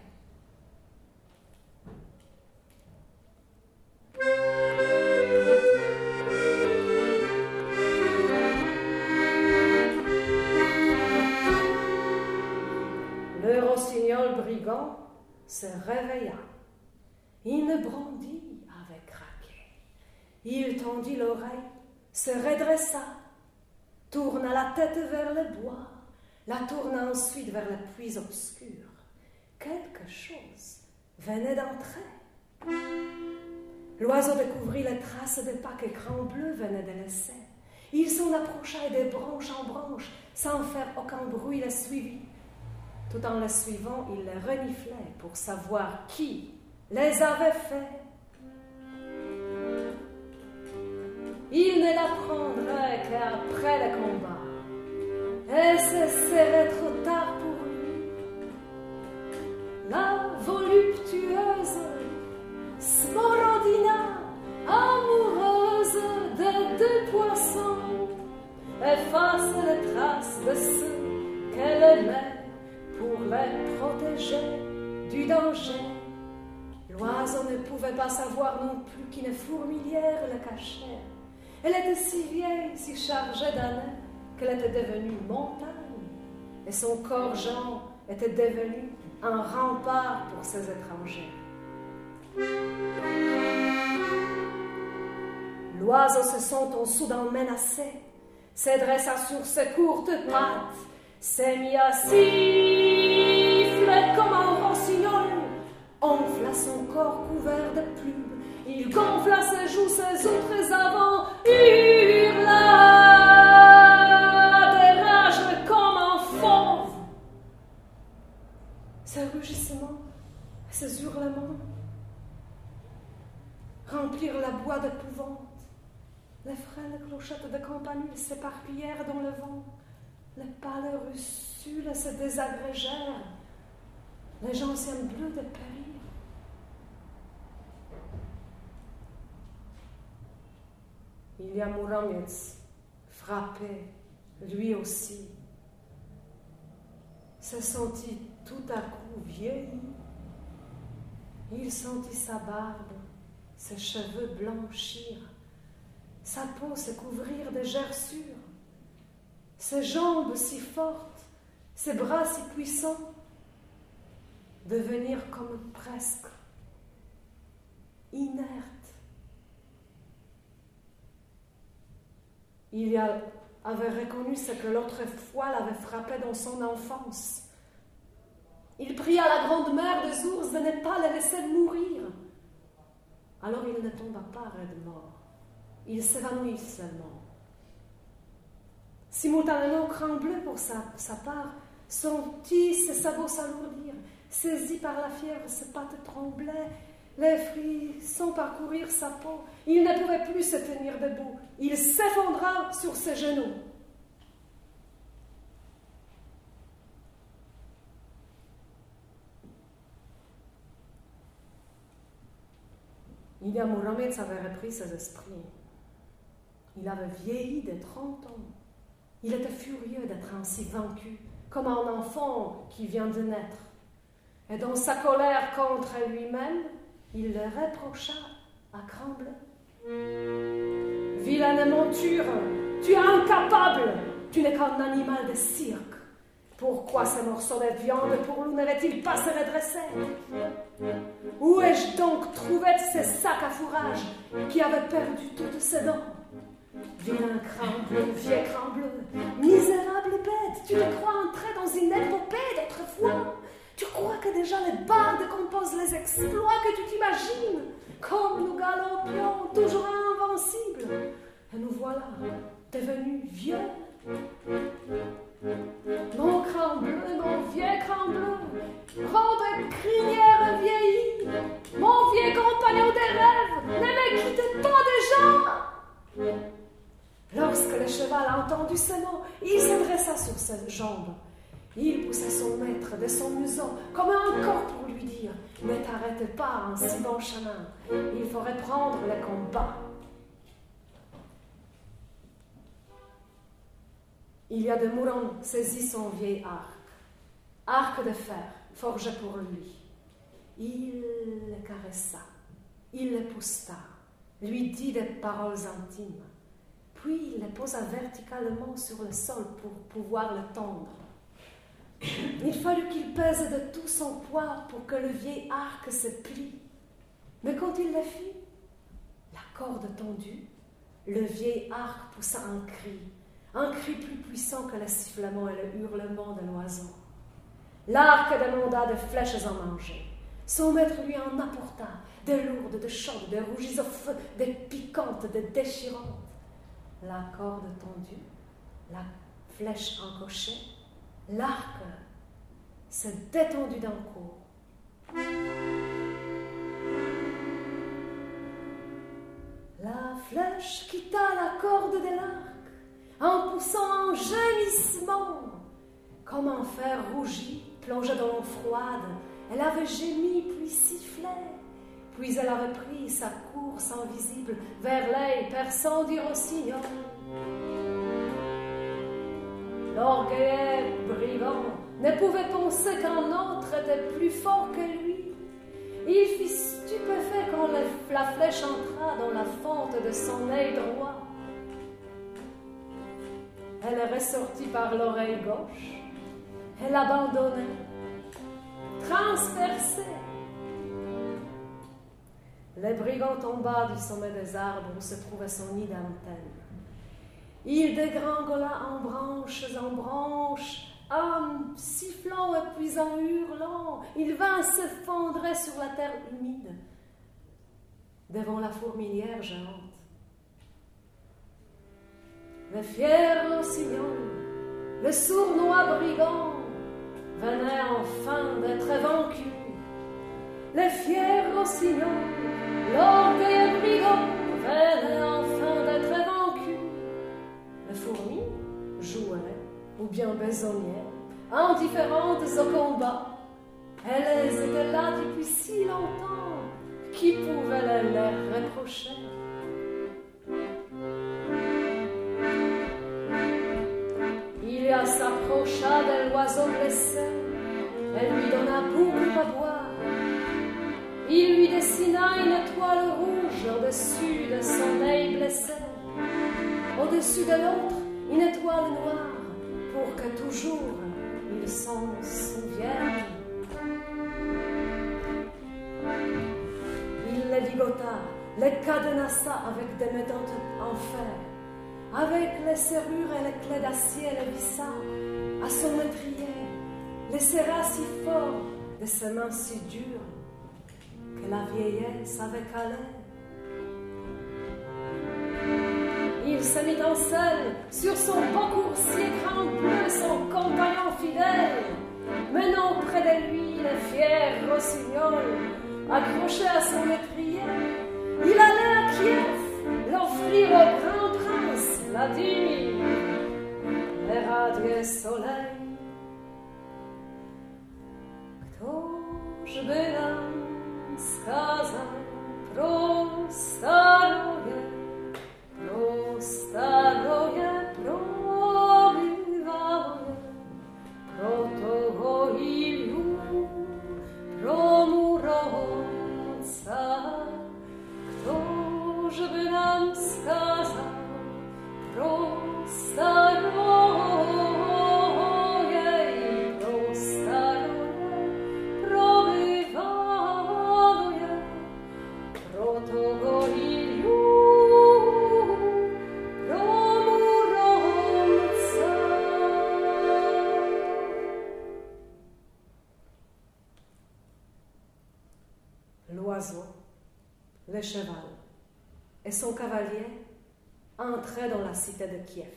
Le rossignol brigand se réveilla. Il ne brandit avec craquet. Il tendit l'oreille, se redressa, tourna la tête vers le bois, la tourna ensuite vers le puits obscur. Quelque chose venait d'entrer. L'oiseau découvrit les traces des pas que Grand Bleu venait de laisser. Il s'en approcha et de branche en branche, sans faire aucun bruit, le suivit. Tout en le suivant, il les reniflait pour savoir qui les avait faits. Il ne l'apprendrait qu'après le combat, et ce serait trop tard pour lui. La voluptueuse Smorodina, amoureuse de deux poissons, efface les traces de ceux qu'elle aimait pour les protéger du danger. L'oiseau ne pouvait pas savoir non plus qu'une fourmilière le cachait. Elle était si vieille, si chargée d'années, qu'elle était devenue montagne, et son corps géant était devenu un rempart pour ces étrangers. L'oiseau se sentant soudain menacé, se dressa sur ses courtes pattes, s'est mis à siffler comme un rossignol, enfla son corps couvert de plumes, il gonfla ses joues, ses outres avant, hurla de rage comme un fauve. Ses rugissements, ses hurlements remplirent la bois d'épouvante. Les frêles clochettes de campanile s'éparpillèrent dans le vent. Les pâles russules se désagrégèrent. Les gentianes bleues dépérirent. Ilya Mourometz frappé, lui aussi, se sentit tout à coup vieilli. Il sentit sa barbe, ses cheveux blanchir, sa peau se couvrir de gerçures, ses jambes si fortes, ses bras si puissants, devenir comme presque inerte. Il avait reconnu ce que l'autre fois l'avait frappé dans son enfance. Il pria la grande-mère des ours de ne pas le laisser mourir. Alors il ne tomba pas raide mort. Il s'évanouit seulement. Simultanément, Cramebleu, pour sa part, sentit ses sabots s'alourdir. Saisi par la fièvre, ses pattes tremblaient, les frissons parcourirent sa peau. Il ne pouvait plus se tenir debout. Il s'effondra sur ses genoux. Ilya Mourometz avait repris ses esprits. Il avait vieilli de 30 ans. Il était furieux d'être ainsi vaincu, comme un enfant qui vient de naître. Et dans sa colère contre lui-même, il le reprocha à Cramebleu. « Vilaine monture, tu es incapable, tu n'es qu'un animal de cirque. Pourquoi ces morceaux de viande pour nous n'avaient-ils pas se redresser? Où ai-je donc trouvé ces sacs à fourrage qui avaient perdu toutes ses dents? Vilain Cramebleu, vieux Cramebleu, misérable bête, tu te crois entré dans une épopée d'autrefois? Tu crois que déjà les bardes composent les exploits que tu t'imagines? Comme nous galopions, toujours invincibles. Et nous voilà, devenus vieux. Mon Cramebleu, mon vieux Cramebleu, robe crinière vieillie, mon vieux compagnon des rêves, ne me quitte pas déjà. Lorsque le cheval a entendu ces mots, il se dressa sur ses jambes. Il poussa son maître de son museau comme un corps pour lui dire « Ne t'arrête pas en si bon chemin, il faut reprendre le combat. » Ilya de Mouron saisit son vieil arc de fer, forgé pour lui. Il le caressa, il le poussa, lui dit des paroles intimes, puis il le posa verticalement sur le sol pour pouvoir le tendre. Il fallut qu'il pèse de tout son poids pour que le vieil arc se plie. Mais quand il le fit, la corde tendue, le vieil arc poussa un cri plus puissant que le sifflement et le hurlement de l'oiseau. L'arc demanda de flèches à manger. Son maître lui en apporta, de lourdes, de chaudes, de rougies au feu, de piquantes, de déchirantes. La corde tendue, la flèche encochée, l'arc s'est détendu d'un coup. La flèche quitta la corde de l'arc en poussant un gémissement. Comme un fer rougi plongé dans l'eau froide, elle avait gémi puis sifflé. Puis elle avait pris sa course invisible vers l'œil perçant du rossignol. L'orgueilleux brigand ne pouvait penser qu'un autre était plus fort que lui. Il fut stupéfait quand la flèche entra dans la fente de son œil droit. Elle est ressortie par l'oreille gauche. Elle abandonnait, transpercée. Le brigand tomba du sommet des arbres où se trouvait son nid d'antenne. Il dégringola en branches, en sifflant et puis en hurlant. Il vint se fondre sur la terre humide, devant la fourmilière géante. Le fier rossignol, le sournois brigand, venait enfin d'être vaincu. Le fier rossignol, l'orgueilleux brigand, venait enfin d'être vaincu. Les fourmis jouaient ou bien besognaient, indifférentes au combat. Elles étaient là depuis si longtemps, qui pouvait les leur reprocher? s'approcha de l'oiseau blessé, elle lui donna beaucoup à boire. Il lui dessina une étoile rouge au-dessus de son œil blessé, au-dessus de l'autre une étoile noire, pour que toujours il s'en souvienne. Il les ligota, les cadenassa avec des méthodes en fer, avec les serrures et les clés d'acier les vissa à son étrier, les serra si fort de ses mains si dures que la vieillesse avait calé. Il se mit en selle sur son beau coursier grand bleu, son compagnon fidèle, menant près de lui les fiers rossignols accrochés à son étrier. Il allait à Kiev l'offrir au grand prince Vladimir, les radieux soleil. Ktoż by nam skazał prostaroje, probywały, pro toho ilu, promuroca. Ktoż by nam skazał prostaroje i prostaroje, probywały, pro toho ilu, promuroca. L'oiseau, le cheval et son cavalier entraient dans la cité de Kiev.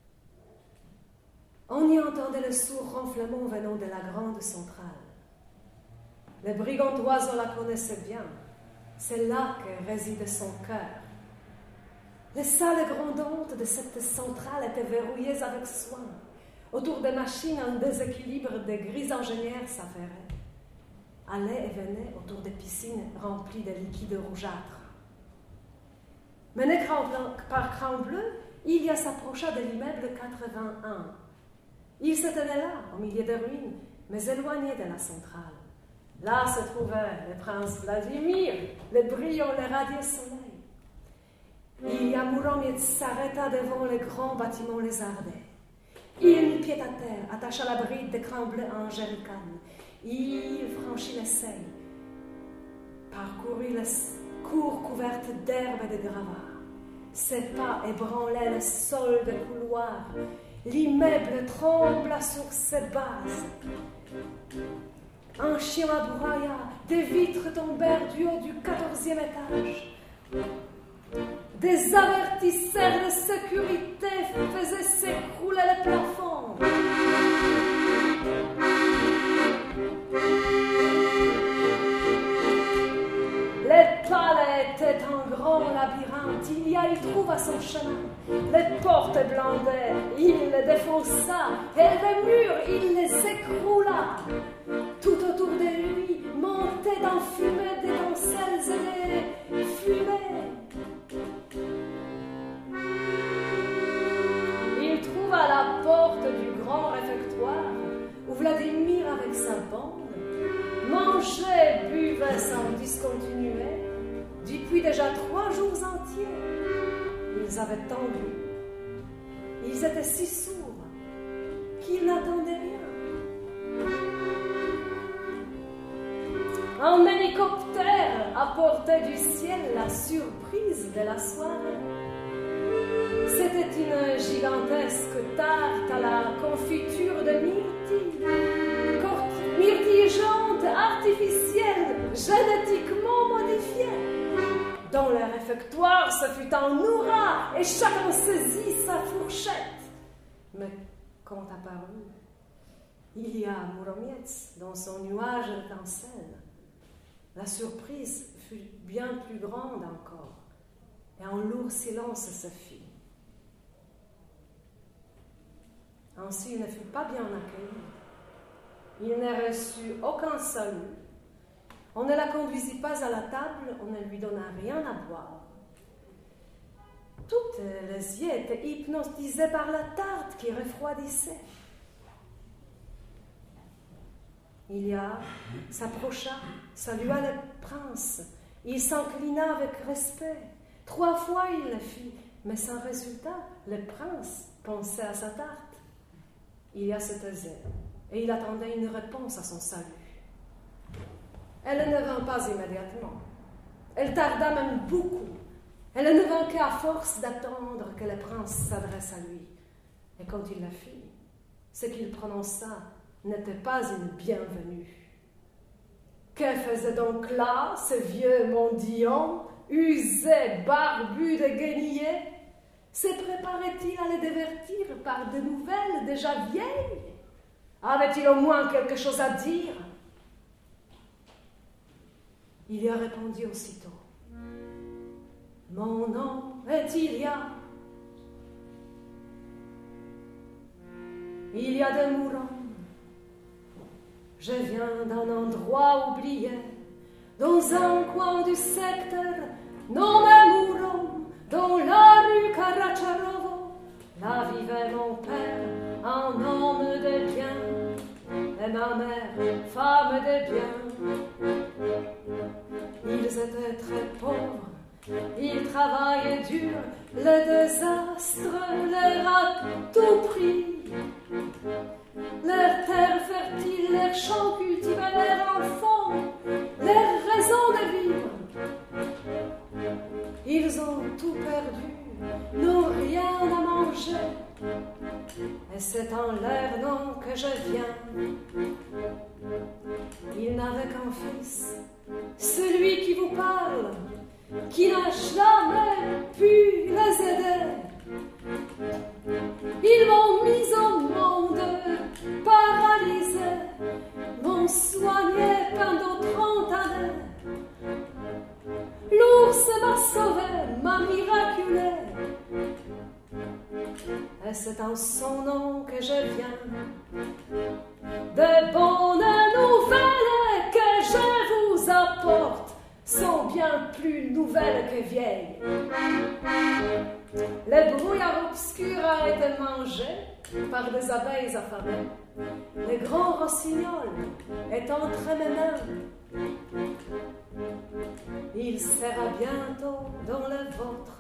On y entendait le sourd ronflement venant de la grande centrale. Le brigand oiseau la connaissait bien. C'est là que réside son cœur. Les salles grondantes de cette centrale étaient verrouillées avec soin. Autour des machines, un déséquilibre de gris ingénieurs s'affairait. Allait et venait autour des piscines remplies de liquide rougeâtre. Mené par Cran Bleu, Ilya s'approcha de l'immeuble 81. Il se tenait là, au milieu de ruines, mais éloigné de la centrale. Là se trouvait le prince Vladimir, le brillant, le radieux soleil. Ilya Mouromiec s'arrêta devant le grand bâtiment lézardé. Il mit pied à terre, attacha la bride de Cran Bleu en jerrycan. Il franchit les seuils, parcourut les cours couvertes d'herbe et de gravats. Ses pas ébranlaient le sol de couloir. L'immeuble trembla sur ses bases. Un chien aboya, des vitres tombèrent du haut du 14e étage. Des avertisseurs de sécurité faisaient s'écrouler le plafond. Les palais étaient un grand labyrinthe. Ilya y trouva son chemin. Les portes blandaient, il les défonça, et les murs, il les écroula. Tout autour de lui montaient en fumée des danselles et des fumées. Il trouva la porte du grand réfectoire où Vladimir, avec sa bande, mangeait, buvait sans discontinuer depuis déjà 3 jours entiers. Ils avaient tendu. Ils étaient si sourds qu'ils n'attendaient rien. Un hélicoptère apportait du ciel la surprise de la soirée. C'était une gigantesque tarte à la confiture de myrtille. Myrtille jaune artificielle, génétiquement modifiée. Dans le réfectoire, ce fut un hurrah et chacun saisit sa fourchette. Mais quand apparut Ilya Mouromiec dans son nuage d'étincelles, la surprise fut bien plus grande encore, et un lourd silence se fit. Ainsi, il ne fut pas bien accueilli. Il ne reçut aucun salut. On ne la conduisit pas à la table, on ne lui donna rien à boire. Toutes les yeux étaient hypnotisées par la tarte qui refroidissait. Ilia s'approcha, salua le prince. Il s'inclina avec respect. 3 fois il le fit, mais sans résultat. Le prince pensait à sa tarte. Ilia se taisait et il attendait une réponse à son salut. Elle ne vint pas immédiatement. Elle tarda même beaucoup. Elle ne vint qu'à force d'attendre que le prince s'adresse à lui. Et quand il la fit, ce qu'il prononça n'était pas une bienvenue. Que faisait donc là ce vieux mendiant, usé, barbu de guenillet? Se préparait-il à le divertir par de nouvelles déjà vieilles? Avait-il au moins quelque chose à dire? Il y a répondu aussitôt. Mon nom est Ilia. Il y a des mourants. Je viens d'un endroit oublié, dans un coin du secteur nommé Mouron, dans la rue Karacharovo. Là vivait mon père, un homme de bien, et ma mère, femme de bien. Ils étaient très pauvres, ils travaillaient dur, le désastre leur a tout pris. Leurs terres fertiles, leurs champs cultivés, leurs enfants, leurs raisons de vivre. Ils ont tout perdu, n'ont rien à manger. Et c'est en leur nom que je viens. Ils n'avaient qu'un fils, celui qui vous parle, qui n'a jamais pu les aider. Ils m'ont mis au monde, paralysé, m'ont soigné pendant 30 années. L'ours m'a sauvé, m'a miraculé. Et c'est en son nom que je viens. De bonnes nouvelles que je vous apporte sont bien plus nouvelles que vieilles. Le brouillard obscur a été mangé par des abeilles affamées. Le grand rossignol est entre mes mains. Il sera bientôt dans le vôtre.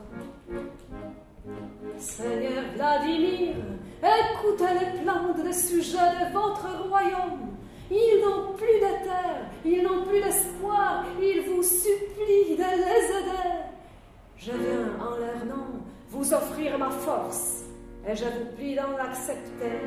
Seigneur Vladimir, écoutez les plaintes des sujets de votre royaume. Ils n'ont plus de terre, ils n'ont plus d'espoir, ils vous supplient de les aider. Je viens en leur nom vous offrir ma force, et je vous prie d'en l'accepter.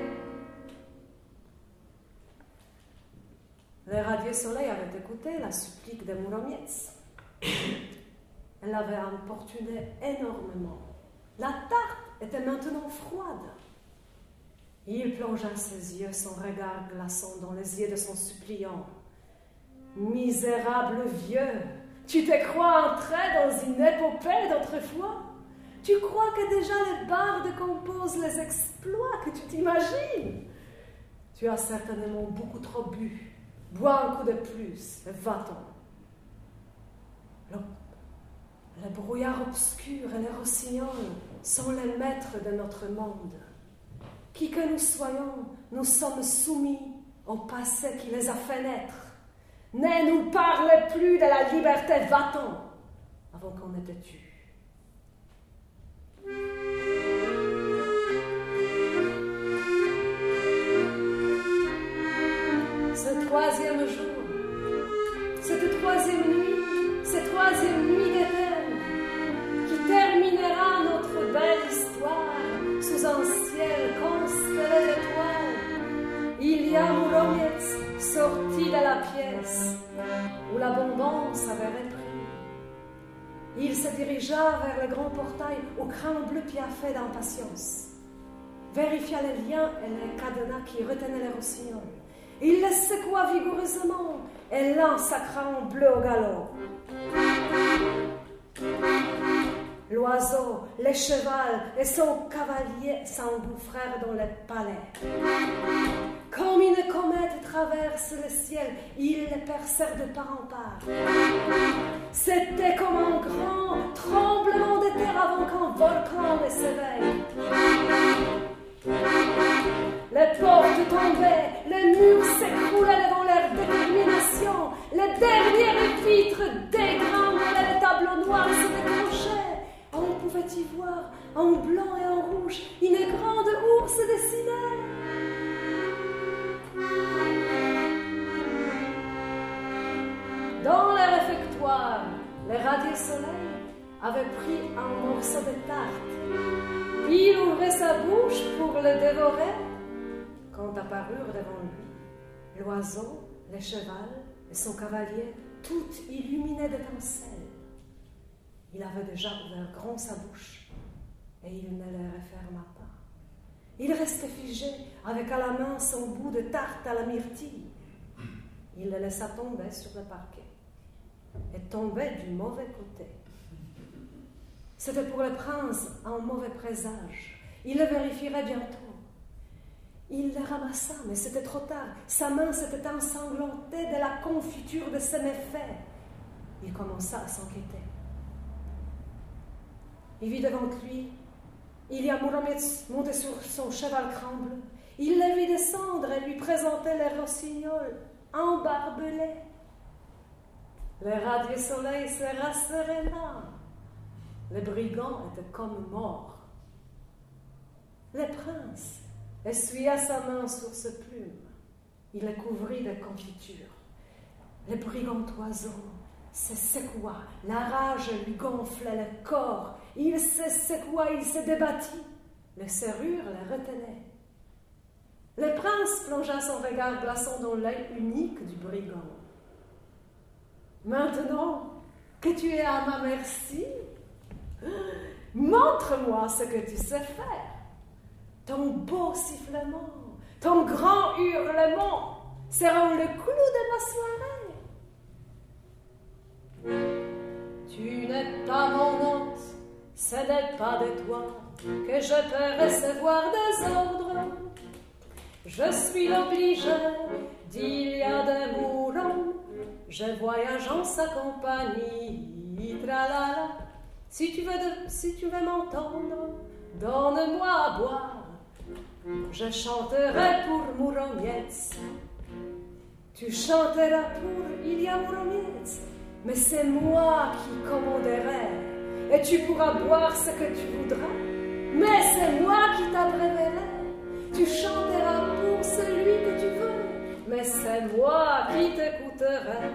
Le radieux soleil avait écouté la supplique de Mouromietz. Elle l'avait importuné énormément. La tarte était maintenant froide. Il plongea ses yeux, son regard glaçant dans les yeux de son suppliant. Misérable vieux, tu te crois entré dans une épopée d'autrefois? Tu crois que déjà les bardes composent les exploits que tu t'imagines? Tu as certainement beaucoup trop bu. Bois un coup de plus et va-t'en. Le brouillard obscur et les rossignols sont les maîtres de notre monde. Qui que nous soyons, nous sommes soumis au passé qui les a fait naître. Ne nous parlez plus de la liberté, va-t'en, avant qu'on ne te tue. Ce troisième jour, cette troisième nuit, cette troisième nuit d'été, qui terminera notre belle histoire sous un ciel constellé d'étoiles, il y a Mouromietz sorti de la pièce où la bombance avait repris. Il se dirigea vers le grand portail au crâne bleu piaffé d'impatience, vérifia les liens et les cadenas qui retenaient les rossignols. Il les secoua vigoureusement et lança crâne bleu au galop. L'oiseau, le cheval et son cavalier s'engouffrèrent dans le palais. Comme une comète traverse le ciel, ils les percèrent de part en part. C'était comme un grand tremblement de terre avant qu'un volcan ne s'éveille. Les portes tombaient, les murs s'écroulaient devant leur noir, en blanc et en rouge, une grande ours dessinait. Dans le réfectoire, le radieux soleil avait pris un morceau de tarte. Il ouvrait sa bouche pour le dévorer quand apparurent devant lui l'oiseau, le cheval et son cavalier, tout illuminé d'étincelles. Il avait déjà ouvert grand sa bouche et il ne le referma pas. Il restait figé avec à la main son bout de tarte à la myrtille. Il le laissa tomber sur le parquet et tombait du mauvais côté. C'était pour le prince un mauvais présage. Il le vérifierait bientôt. Il le ramassa, mais c'était trop tard. Sa main s'était ensanglantée de la confiture de ses méfaits. Il commença à s'inquiéter. Il vit devant lui Ilya Mouromiec monté sur son cheval cramble. Il le vit descendre et lui présentait les rossignols embarbelés. Le radieux soleil se rasséréna. Le brigand était comme mort. Le prince essuya sa main sur ses plumes. Il le couvrit de confiture. Le brigand oiseau se secoua. La rage lui gonflait le corps. Il se secoua, il se débattit. Les serrures le retenaient. Le prince plongea son regard glaçant dans l'œil unique du brigand. Maintenant que tu es à ma merci, montre-moi ce que tu sais faire. Ton beau sifflement, ton grand hurlement seront le clou de ma soirée. Tu n'es pas mon hôte, ce n'est pas de toi que je peux recevoir des ordres. Je suis l'obligé d'Ilya de Mouron, je voyage en sa compagnie, tralala. Si tu veux m'entendre, donne-moi à boire. Je chanterai pour Mouromiec. Tu chanteras pour Ilya Mouromiec, mais c'est moi qui commanderai. Et tu pourras boire ce que tu voudras, mais c'est moi qui t'abréverai. Tu chanteras pour celui que tu veux, mais c'est moi qui t'écouterai.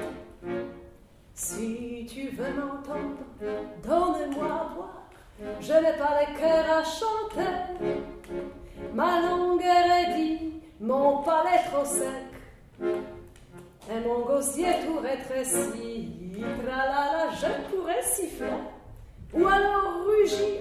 Si tu veux m'entendre, donne-moi à boire. Je n'ai pas le cœur à chanter. Ma langue est raidie, mon palais trop sec, et mon gosier tout rétréci. Tralala, je pourrais siffler, ou alors rugir,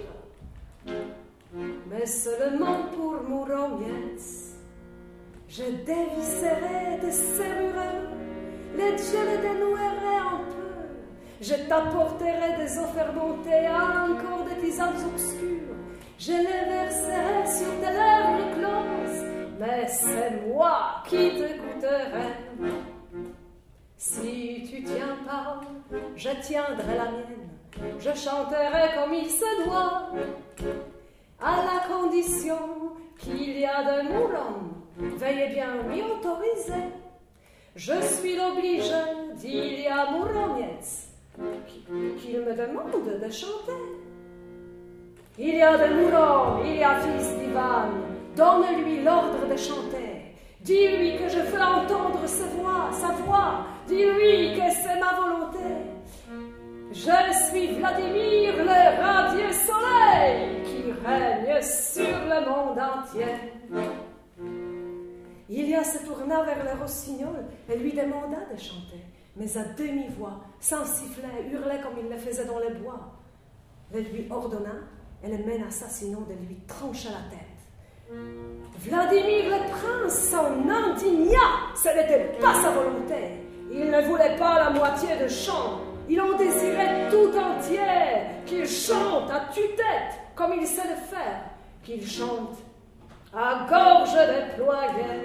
mais seulement pour Mouromiec. Je dévisserai des serrures, je les dénouerai un peu. Je t'apporterai des eaux fermentées, encore des tisanes obscures. Je les verserai sur tes lèvres closes, mais c'est moi qui t'écouterai. Si tu tiens parole, je tiendrai la mienne. Je chanterai comme il se doit, à la condition qu'il y a de Mouron. Veuillez bien m'y autoriser. Je suis l'obligé d'Ilya Mouromiec qu'il me demande de chanter. Il y a de Mouron, il y a fils d'Ivan, donne-lui l'ordre de chanter. Dis-lui que je veux entendre sa voix, dis-lui que c'est ma volonté. Je suis Vladimir, le radieux soleil, qui règne sur le monde entier. Ilya se tourna vers le rossignol et lui demanda de chanter, mais à demi-voix, sans siffler, hurlait comme il le faisait dans les bois. Le lui ordonna et le menaça sinon de lui trancher la tête. Vladimir le prince s'en indigna, ce n'était pas sa volonté. Il ne voulait pas la moitié de chant, il en désirait tout entier, qu'il chante à tue-tête comme il sait le faire, qu'il chante à gorge déployée.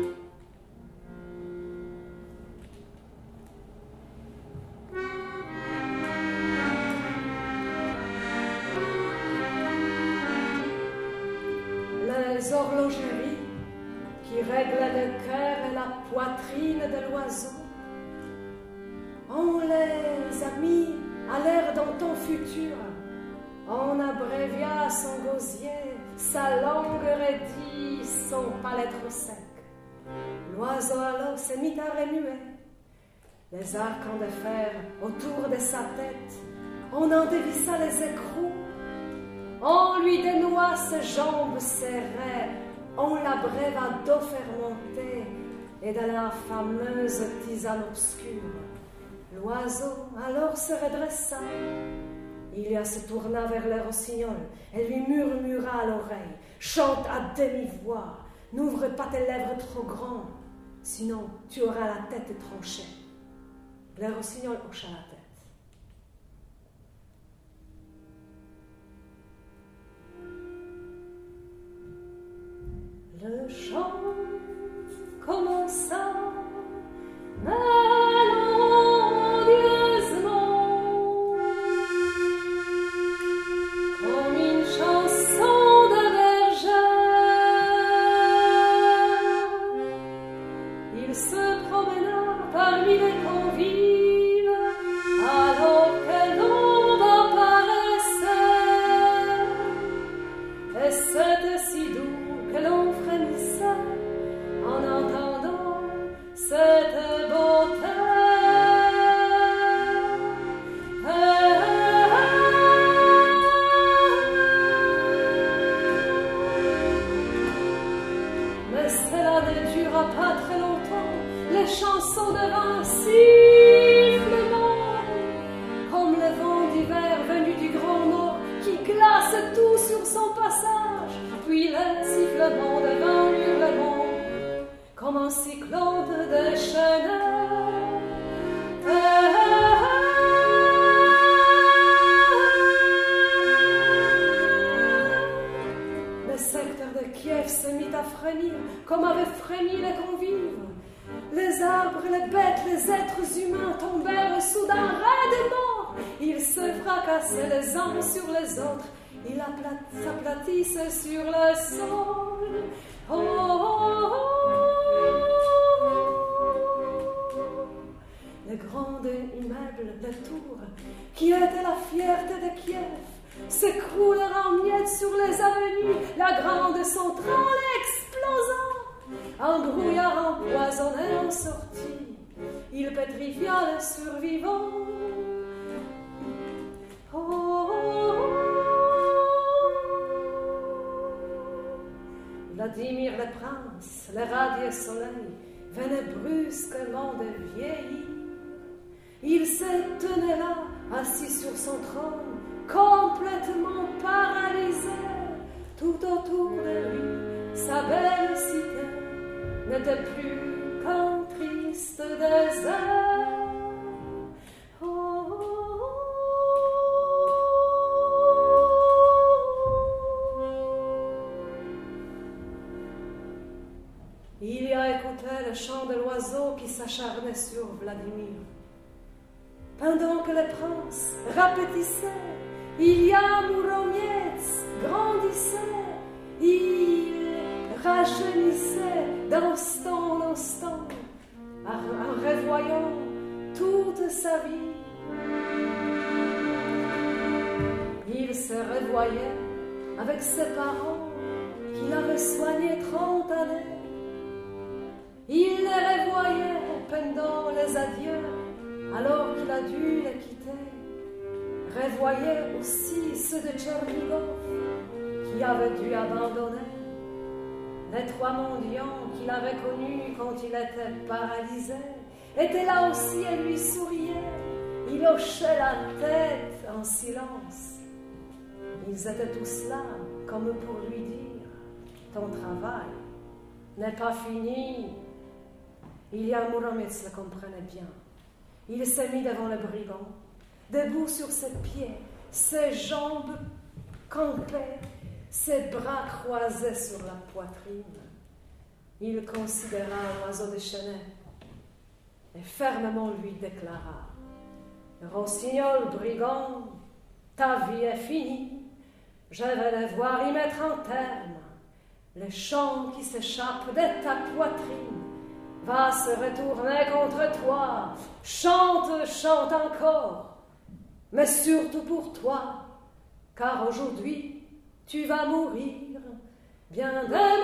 Les horlogeries qui règlent le cœur et la poitrine de l'oiseau, on les a mis à l'air dans ton futur On abrévia son gosier, sa langue raidie, son palais trop sec. L'oiseau alors se mit à remuer. Les arcs de fer autour de sa tête, on en dévissa les écrous. On lui dénoua ses jambes serrées, on l'abréva d'eau fermentée et de la fameuse tisane obscure. L'oiseau alors se redressa. Ilia se tourna vers le rossignol et lui murmura à l'oreille: chante à demi-voix, n'ouvre pas tes lèvres trop grandes, sinon tu auras la tête tranchée. Le rossignol hocha la tête. Le chant commença mélodieusement, comme une chanson de berger. Il se promena parmi les convives, alors que l'ombre apparaissait, et c'était si doux que l'on frémissait en entendant cette beauté. Mais cela ne dura pas très longtemps, les chansons devinrent sifflements, comme le vent d'hiver venu du grand nord qui glace tout sur son passage. Puis les sifflements devinrent hurlements, comme un cyclone déchaîné. Le secteur de Kiev se mit à frémir, comme avaient frémi les convives. Les arbres, les bêtes, les êtres humains tombèrent soudain raides morts. Ils se fracassaient les uns sur les autres. Ils s'aplatissaient sur le sol. Oh, oh, oh. Les grands immeubles de tours, qui étaient la fierté de Kiev, s'écroulèrent en miettes sur les avenues, la grande centrale explosa. Un brouillard empoisonné en sortit, il pétrifia les survivants. Oh, oh, oh. Vladimir le prince, le radieux soleil, venait brusquement de vieillir. Il se tenait là, assis sur son trône, complètement paralysé. Tout autour de lui, sa belle cité n'était plus qu'un triste désert. Oh, oh, oh. Il y a écouté le chant de l'oiseau qui s'acharnait sur Vladimir. Pendant que le prince répétissait, Ilya Mouromiets grandissait, il rajeunissait d'instant en instant, en revoyant toute sa vie. Il se revoyait avec ses parents qu'il avait soignés 30 années. Il les revoyait pendant les adieux, alors qu'il a dû les quitter. Revoyait aussi ceux de Tchernigov qui avaient dû abandonner. Les 3 mendiants qu'il avait connus quand il était paralysé étaient là aussi et lui souriaient. Il hochait la tête en silence. Ils étaient tous là comme pour lui dire: ton travail n'est pas fini. Ilya Mouromiets le comprenait bien. Il s'est mis devant le brigand, debout sur ses pieds, ses jambes campées, ses bras croisés sur la poitrine. Il considéra l'oiseau déchaîné et fermement lui déclara: Rossignol, brigand, ta vie est finie, je vais devoir y mettre un terme. Le chant qui s'échappe de ta poitrine va se retourner contre toi. Chante, chante encore, mais surtout pour toi, car aujourd'hui tu vas mourir. Bien des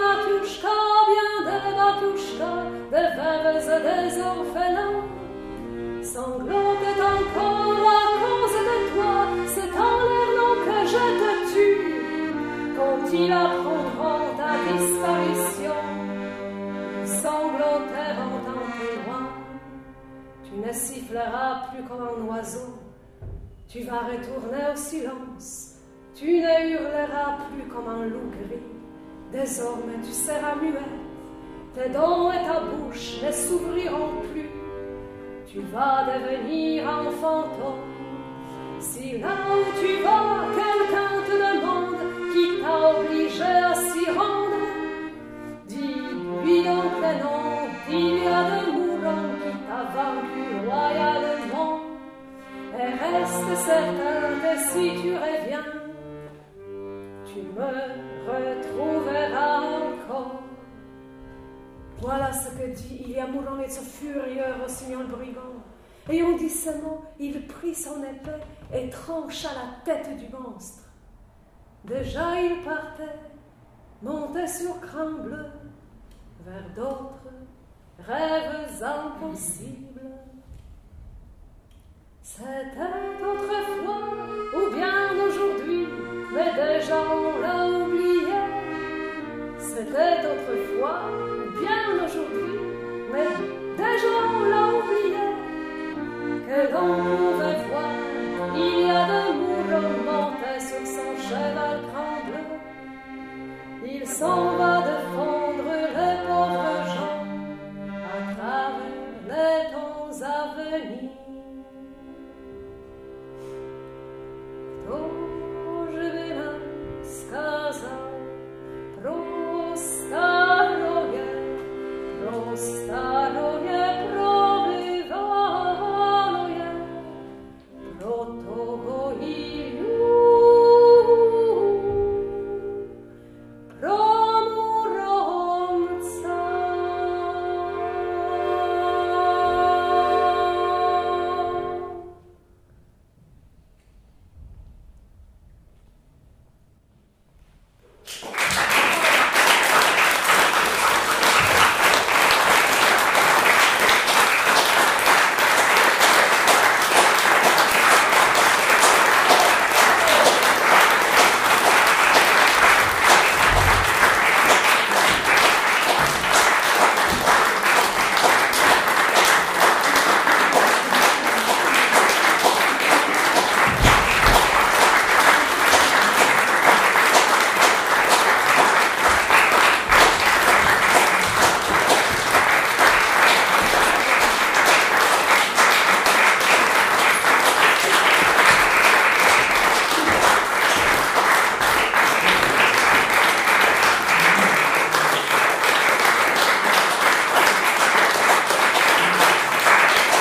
Matushkas, des veuves et des orphelins, sanglotent encore à cause de toi, c'est en leur nom que je te tue. Quand ils apprendront ta disparition, ils sangloteront en témoin. Tu ne siffleras plus comme un oiseau, tu vas retourner au silence, tu ne hurleras plus comme un loup gris. Désormais tu seras muette, tes dents et ta bouche ne s'ouvriront plus. Tu vas devenir un fantôme. Si là où tu vas, quelqu'un te demande qui t'a obligé à s'y rendre, dis-lui donc le nom d'Ilia de Mouron qui t'a vaincu royalement. Et reste certain que si tu reviens, tu me retrouveras encore. Voilà ce que dit Ilia Mouron et ce furieux rossignol brigand. Et en dit ce mot, il prit son épée et trancha la tête du monstre. Déjà il partait, montait sur Crin Bleu, vers d'autres rêves impossibles. C'était autrefois, ou bien aujourd'hui, mais déjà on l'a oublié. C'était autrefois, ou bien aujourd'hui, mais déjà on l'a oublié. Que l'on pouvait voir, Ilia de Mouron montait sur son cheval Crin Bleu. Il s'en va